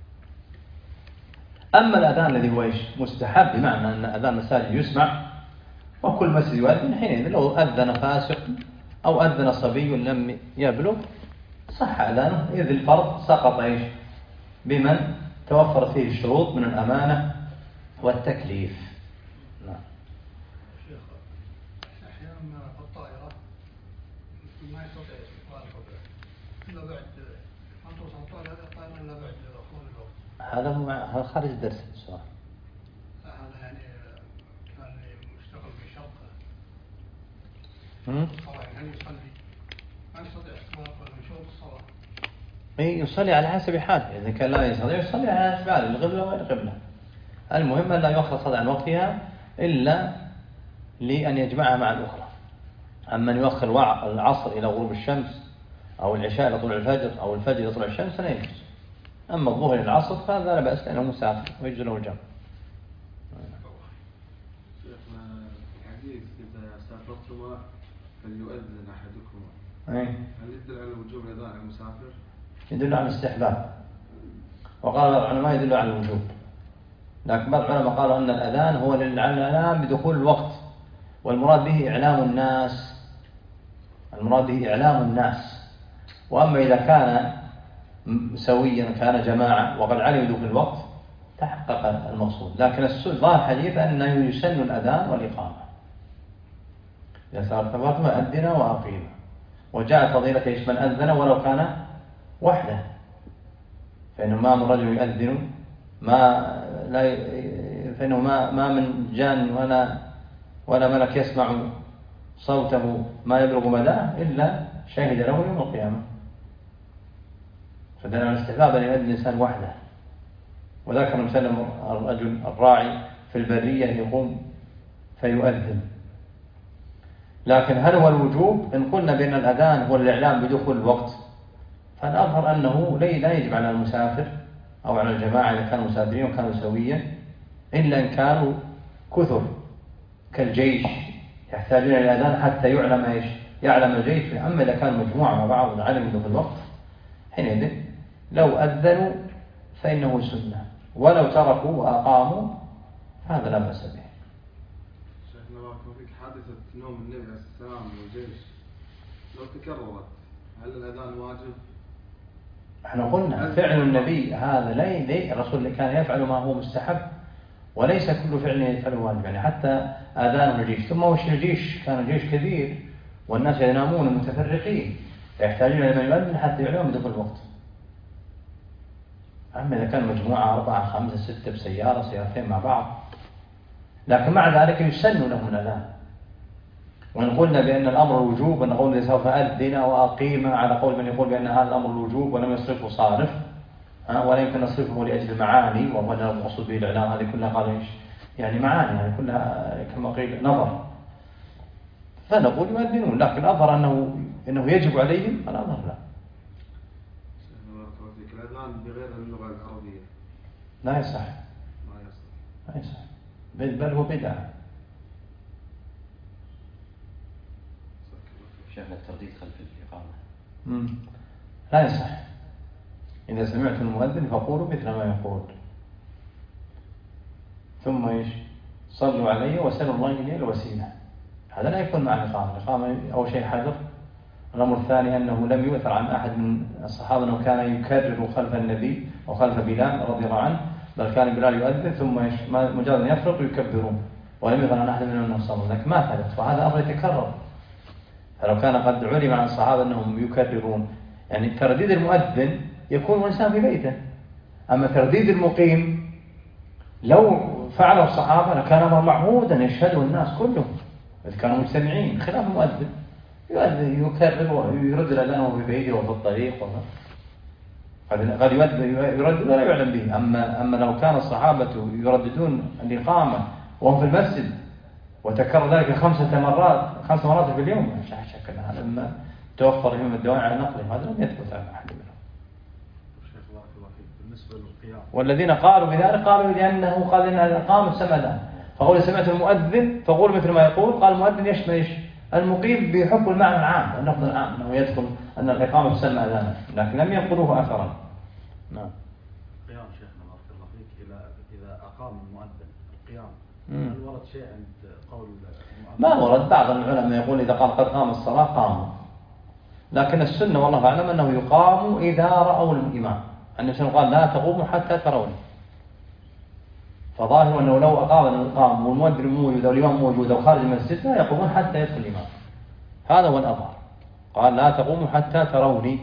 أما الأذان الذي هو إيش مستحب بمعنى أن أذان المساجد يسمع وكل مسجد يؤذن، حينئذ لو أذن فاسق أو أذن صبي لم يبلغ صح أذانه، إذ الفرض سقط إيش بمن توفرت فيه الشروط من الأمانة والتكليف. نعم. شيخ أحيانا الطائرة ما يستطيع استقبال القبلة إلا بعد ما توصل الطائرة إلا بعد خروج الوقت. هذا هو هذا خارج الدرس السؤال. هذا يعني كان مشتغل بشرطة هم؟ الصلاة يعني يصلي ما يستطيع استقبال القبلة من شروط الصلاة. إيه يصلي على حسب حاله، إذا كان لا يستطيع يصلي على حسب حاله القبلة وغير القبلة. المهم أن لا يؤخر الصلاة عن وقتها إلا لأن يجمعها مع الأخرى. أما أن يؤخر العصر إلى غروب الشمس أو العشاء إلى طلوع الفجر أو الفجر إلى طلوع الشمس لا يجوز. أما الظهر إلى العصر فهذا لا بأس لأنه مسافر ويجوز له الجمع. شيخنا الحديث إذا سافرتما فليؤذن أحدكما، أي. هل يدل على وجوب الأذان على المسافر؟ يدل على الاستحباب، وقال العلماء يدل على الوجوب، لكن بعض العلماء قالوا أن الأذان هو للإعلام بدخول الوقت، والمراد به إعلام الناس، المراد به إعلام الناس. وأما إذا كان سويا كان جماعة وقد علموا دخول الوقت تحقق المقصود. لكن الظاهر الحديث أنه يسن الأذان والإقامة إذا سافرت فأذن وأقيم، وجاءت فضيلة إيش من أذن ولو كان وحده، فإنه ما من رجل يؤذن ما لا فإنه ما ما من جان ولا ولا ملك يسمع صوته ما يبلغ مداه إلا شهد له يوم القيامة. فدل على الاستحباب أن يؤذن الإنسان وحده. وذكر مثلا الرجل الراعي في البرية يقوم فيؤذن. لكن هل هو الوجوب؟ إن قلنا بأن الأذان هو الإعلام بدخول الوقت فالأظهر أنه لا يجب على المسافر أو على الجماعة إذا كانوا مسافرين وكانوا سويا، إلا إن كانوا كثر كالجيش يحتاجون إلى الأذان حتى يعلم إيش يعلم الجيش. أما إذا كانوا مجموعة مع بعض علم دخول الوقت حينئذ لو أذنوا فإنه سنة، ولو تركوا وأقاموا هذا لا بأس به. شيخنا بارك فيك، حادثة نوم النبي عليه السلام والجيش لو تكررت هل الأذان واجب؟ احنا قلنا فعل النبي هذا لا لي الرسول كان يفعل ما هو مستحب، وليس كل فعل يفعله واجب. يعني حتى آذان الجيش، ثم وش الجيش كان جيش كبير والناس ينامون متفرقين يحتاجون إلى من يؤذن حتى يعلمهم بدخول الوقت. أما إذا كان مجموعة أربعة خمسة ستة بسيارة سيارتين مع بعض، لكن مع ذلك يسن لهم الأذان. وإن قلنا بأن الأمر الوجوب ونقول إذا سوف أذن وأقيم على قول من يقول بأن هذا الأمر الوجوب ولم يصرفه صارف ولا يمكن نصرفه لأجل المعاني، وهو المقصود به الإعلام، هذه كلها قال إيش يعني معاني، يعني كلها كما قيل نظر، فنقول يؤذنون. لكن الأظهر أنه إنه يجب عليهم، الأظهر لا. الأذان بغير اللغة العربية لا يصح، ما يصح لا يصح، بل هو بدعة. شيخنا الترديد خلف الإقامة مم. لا يصح. إذا سمعت المؤذن فقولوا مثل ما يقول، ثم إيش صلوا عليه وسألوا الله إليه الوسيلة. هذا لا يكون مع الإقامة. الإقامة أو شيء حذر. الأمر الثاني أنه لم يؤثر عن أحد من الصحابة أنه كان يكرر خلف النبي أو خلف بلال رضي الله عنه، بل كان بلال يؤذن ثم إيش مجرد أن يفرق يكبرون، ولم يؤثر عن أحد منهم أنه صلى، لكن ما ثبت، وهذا أمر يتكرر. فلو كان قد علم عن الصحابة أنهم يكررون، يعني ترديد المؤذن يكون الإنسان في بيته، أما ترديد المقيم لو فعله الصحابة لكان أمر معهودا يشهده الناس كلهم إذ كانوا مجتمعين، خلاف المؤذن يؤذن يكرر ويرد الأذان وهو في بيته وفي الطريق وما. قد يرد ولا يعلم به. أما أما لو كان الصحابة يرددون الإقامة وهم في المسجد وتكرر ذلك خمسة مرات خمس مرات في اليوم، لا شك أن هذا لما توفر فيهم الدواعي على نقلهم، هذا لم يثبت عن أحد منهم. بالنسبة للقيام والذين قالوا بذلك قالوا لأنه قال إن الإقامة سمدا، فقول سمعت المؤذن فقول مثل ما يقول. قال المؤذن يشمل إيش المقيم بحكم المعنى العام، اللفظ العام أنه يدخل أن الإقامة تسمى أذانا، لكن لم ينقلوه أثرا. نعم. قيام شيخنا بارك الله فيك إلى إذا إقامة المؤذن القيام، مم. هل ورد شيء عند قول المؤذن؟ ما ورد. بعض العلماء يقول إذا قال قد قام الصلاة قاموا، لكن السنة والله أعلم أنه يقام إذا رأوا الإمام. النبي صلى الله عليه وسلم قال لا تقوموا حتى تروني، فظاهر أنه لو أقام الإقام والمؤذن موجود أو الإمام موجود أو خارج المسجد لا يقومون حتى يدخل الإمام، هذا هو الأظهر. قال لا تقوموا حتى تروني،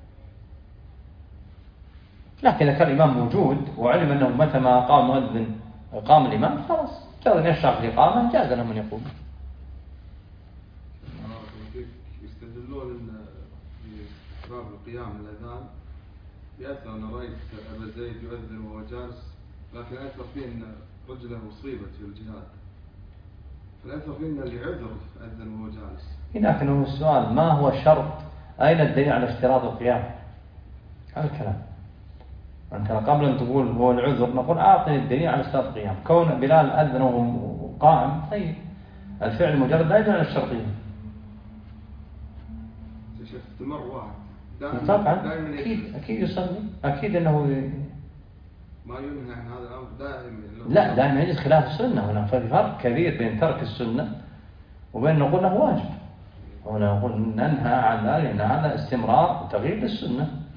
لكن إذا كان الإمام موجود وعلم أنه متى ما قام المؤذن قام الإمام خلاص جاز أن يشرع في الإقامة، جاز لهم أن يقوموا. يستدلون ان في باب القيام الاذان بأثر ان رايت ابا زيد يؤذن وهو جالس، لكن اثر فيه ان رجله اصيبت في الجهاد، فالاثر فيه ان اللي عذر اذن وهو جالس. لكن هو السؤال ما هو الشرط؟ أين الدليل على اشتراط القيام؟ هذا الكلام. أنت قبل أن تقول هو العذر نقول أعطني الدليل على اشتراط القيام. كون بلال أذن وهو قائم طيب، الفعل مجرد لا يدل على الشرطية. شفت مر واحد طبعا دائما أكيد أكيد يصلي، أكيد أنه ما ينهى عن هذا الأمر دائما. لا دائما يجلس خلاف السنة. هنا فرق كبير بين ترك السنة وبين نقول له واجب. هنا نقول ننهى عن ذلك لأن هذا استمرار وتغيير للسنة.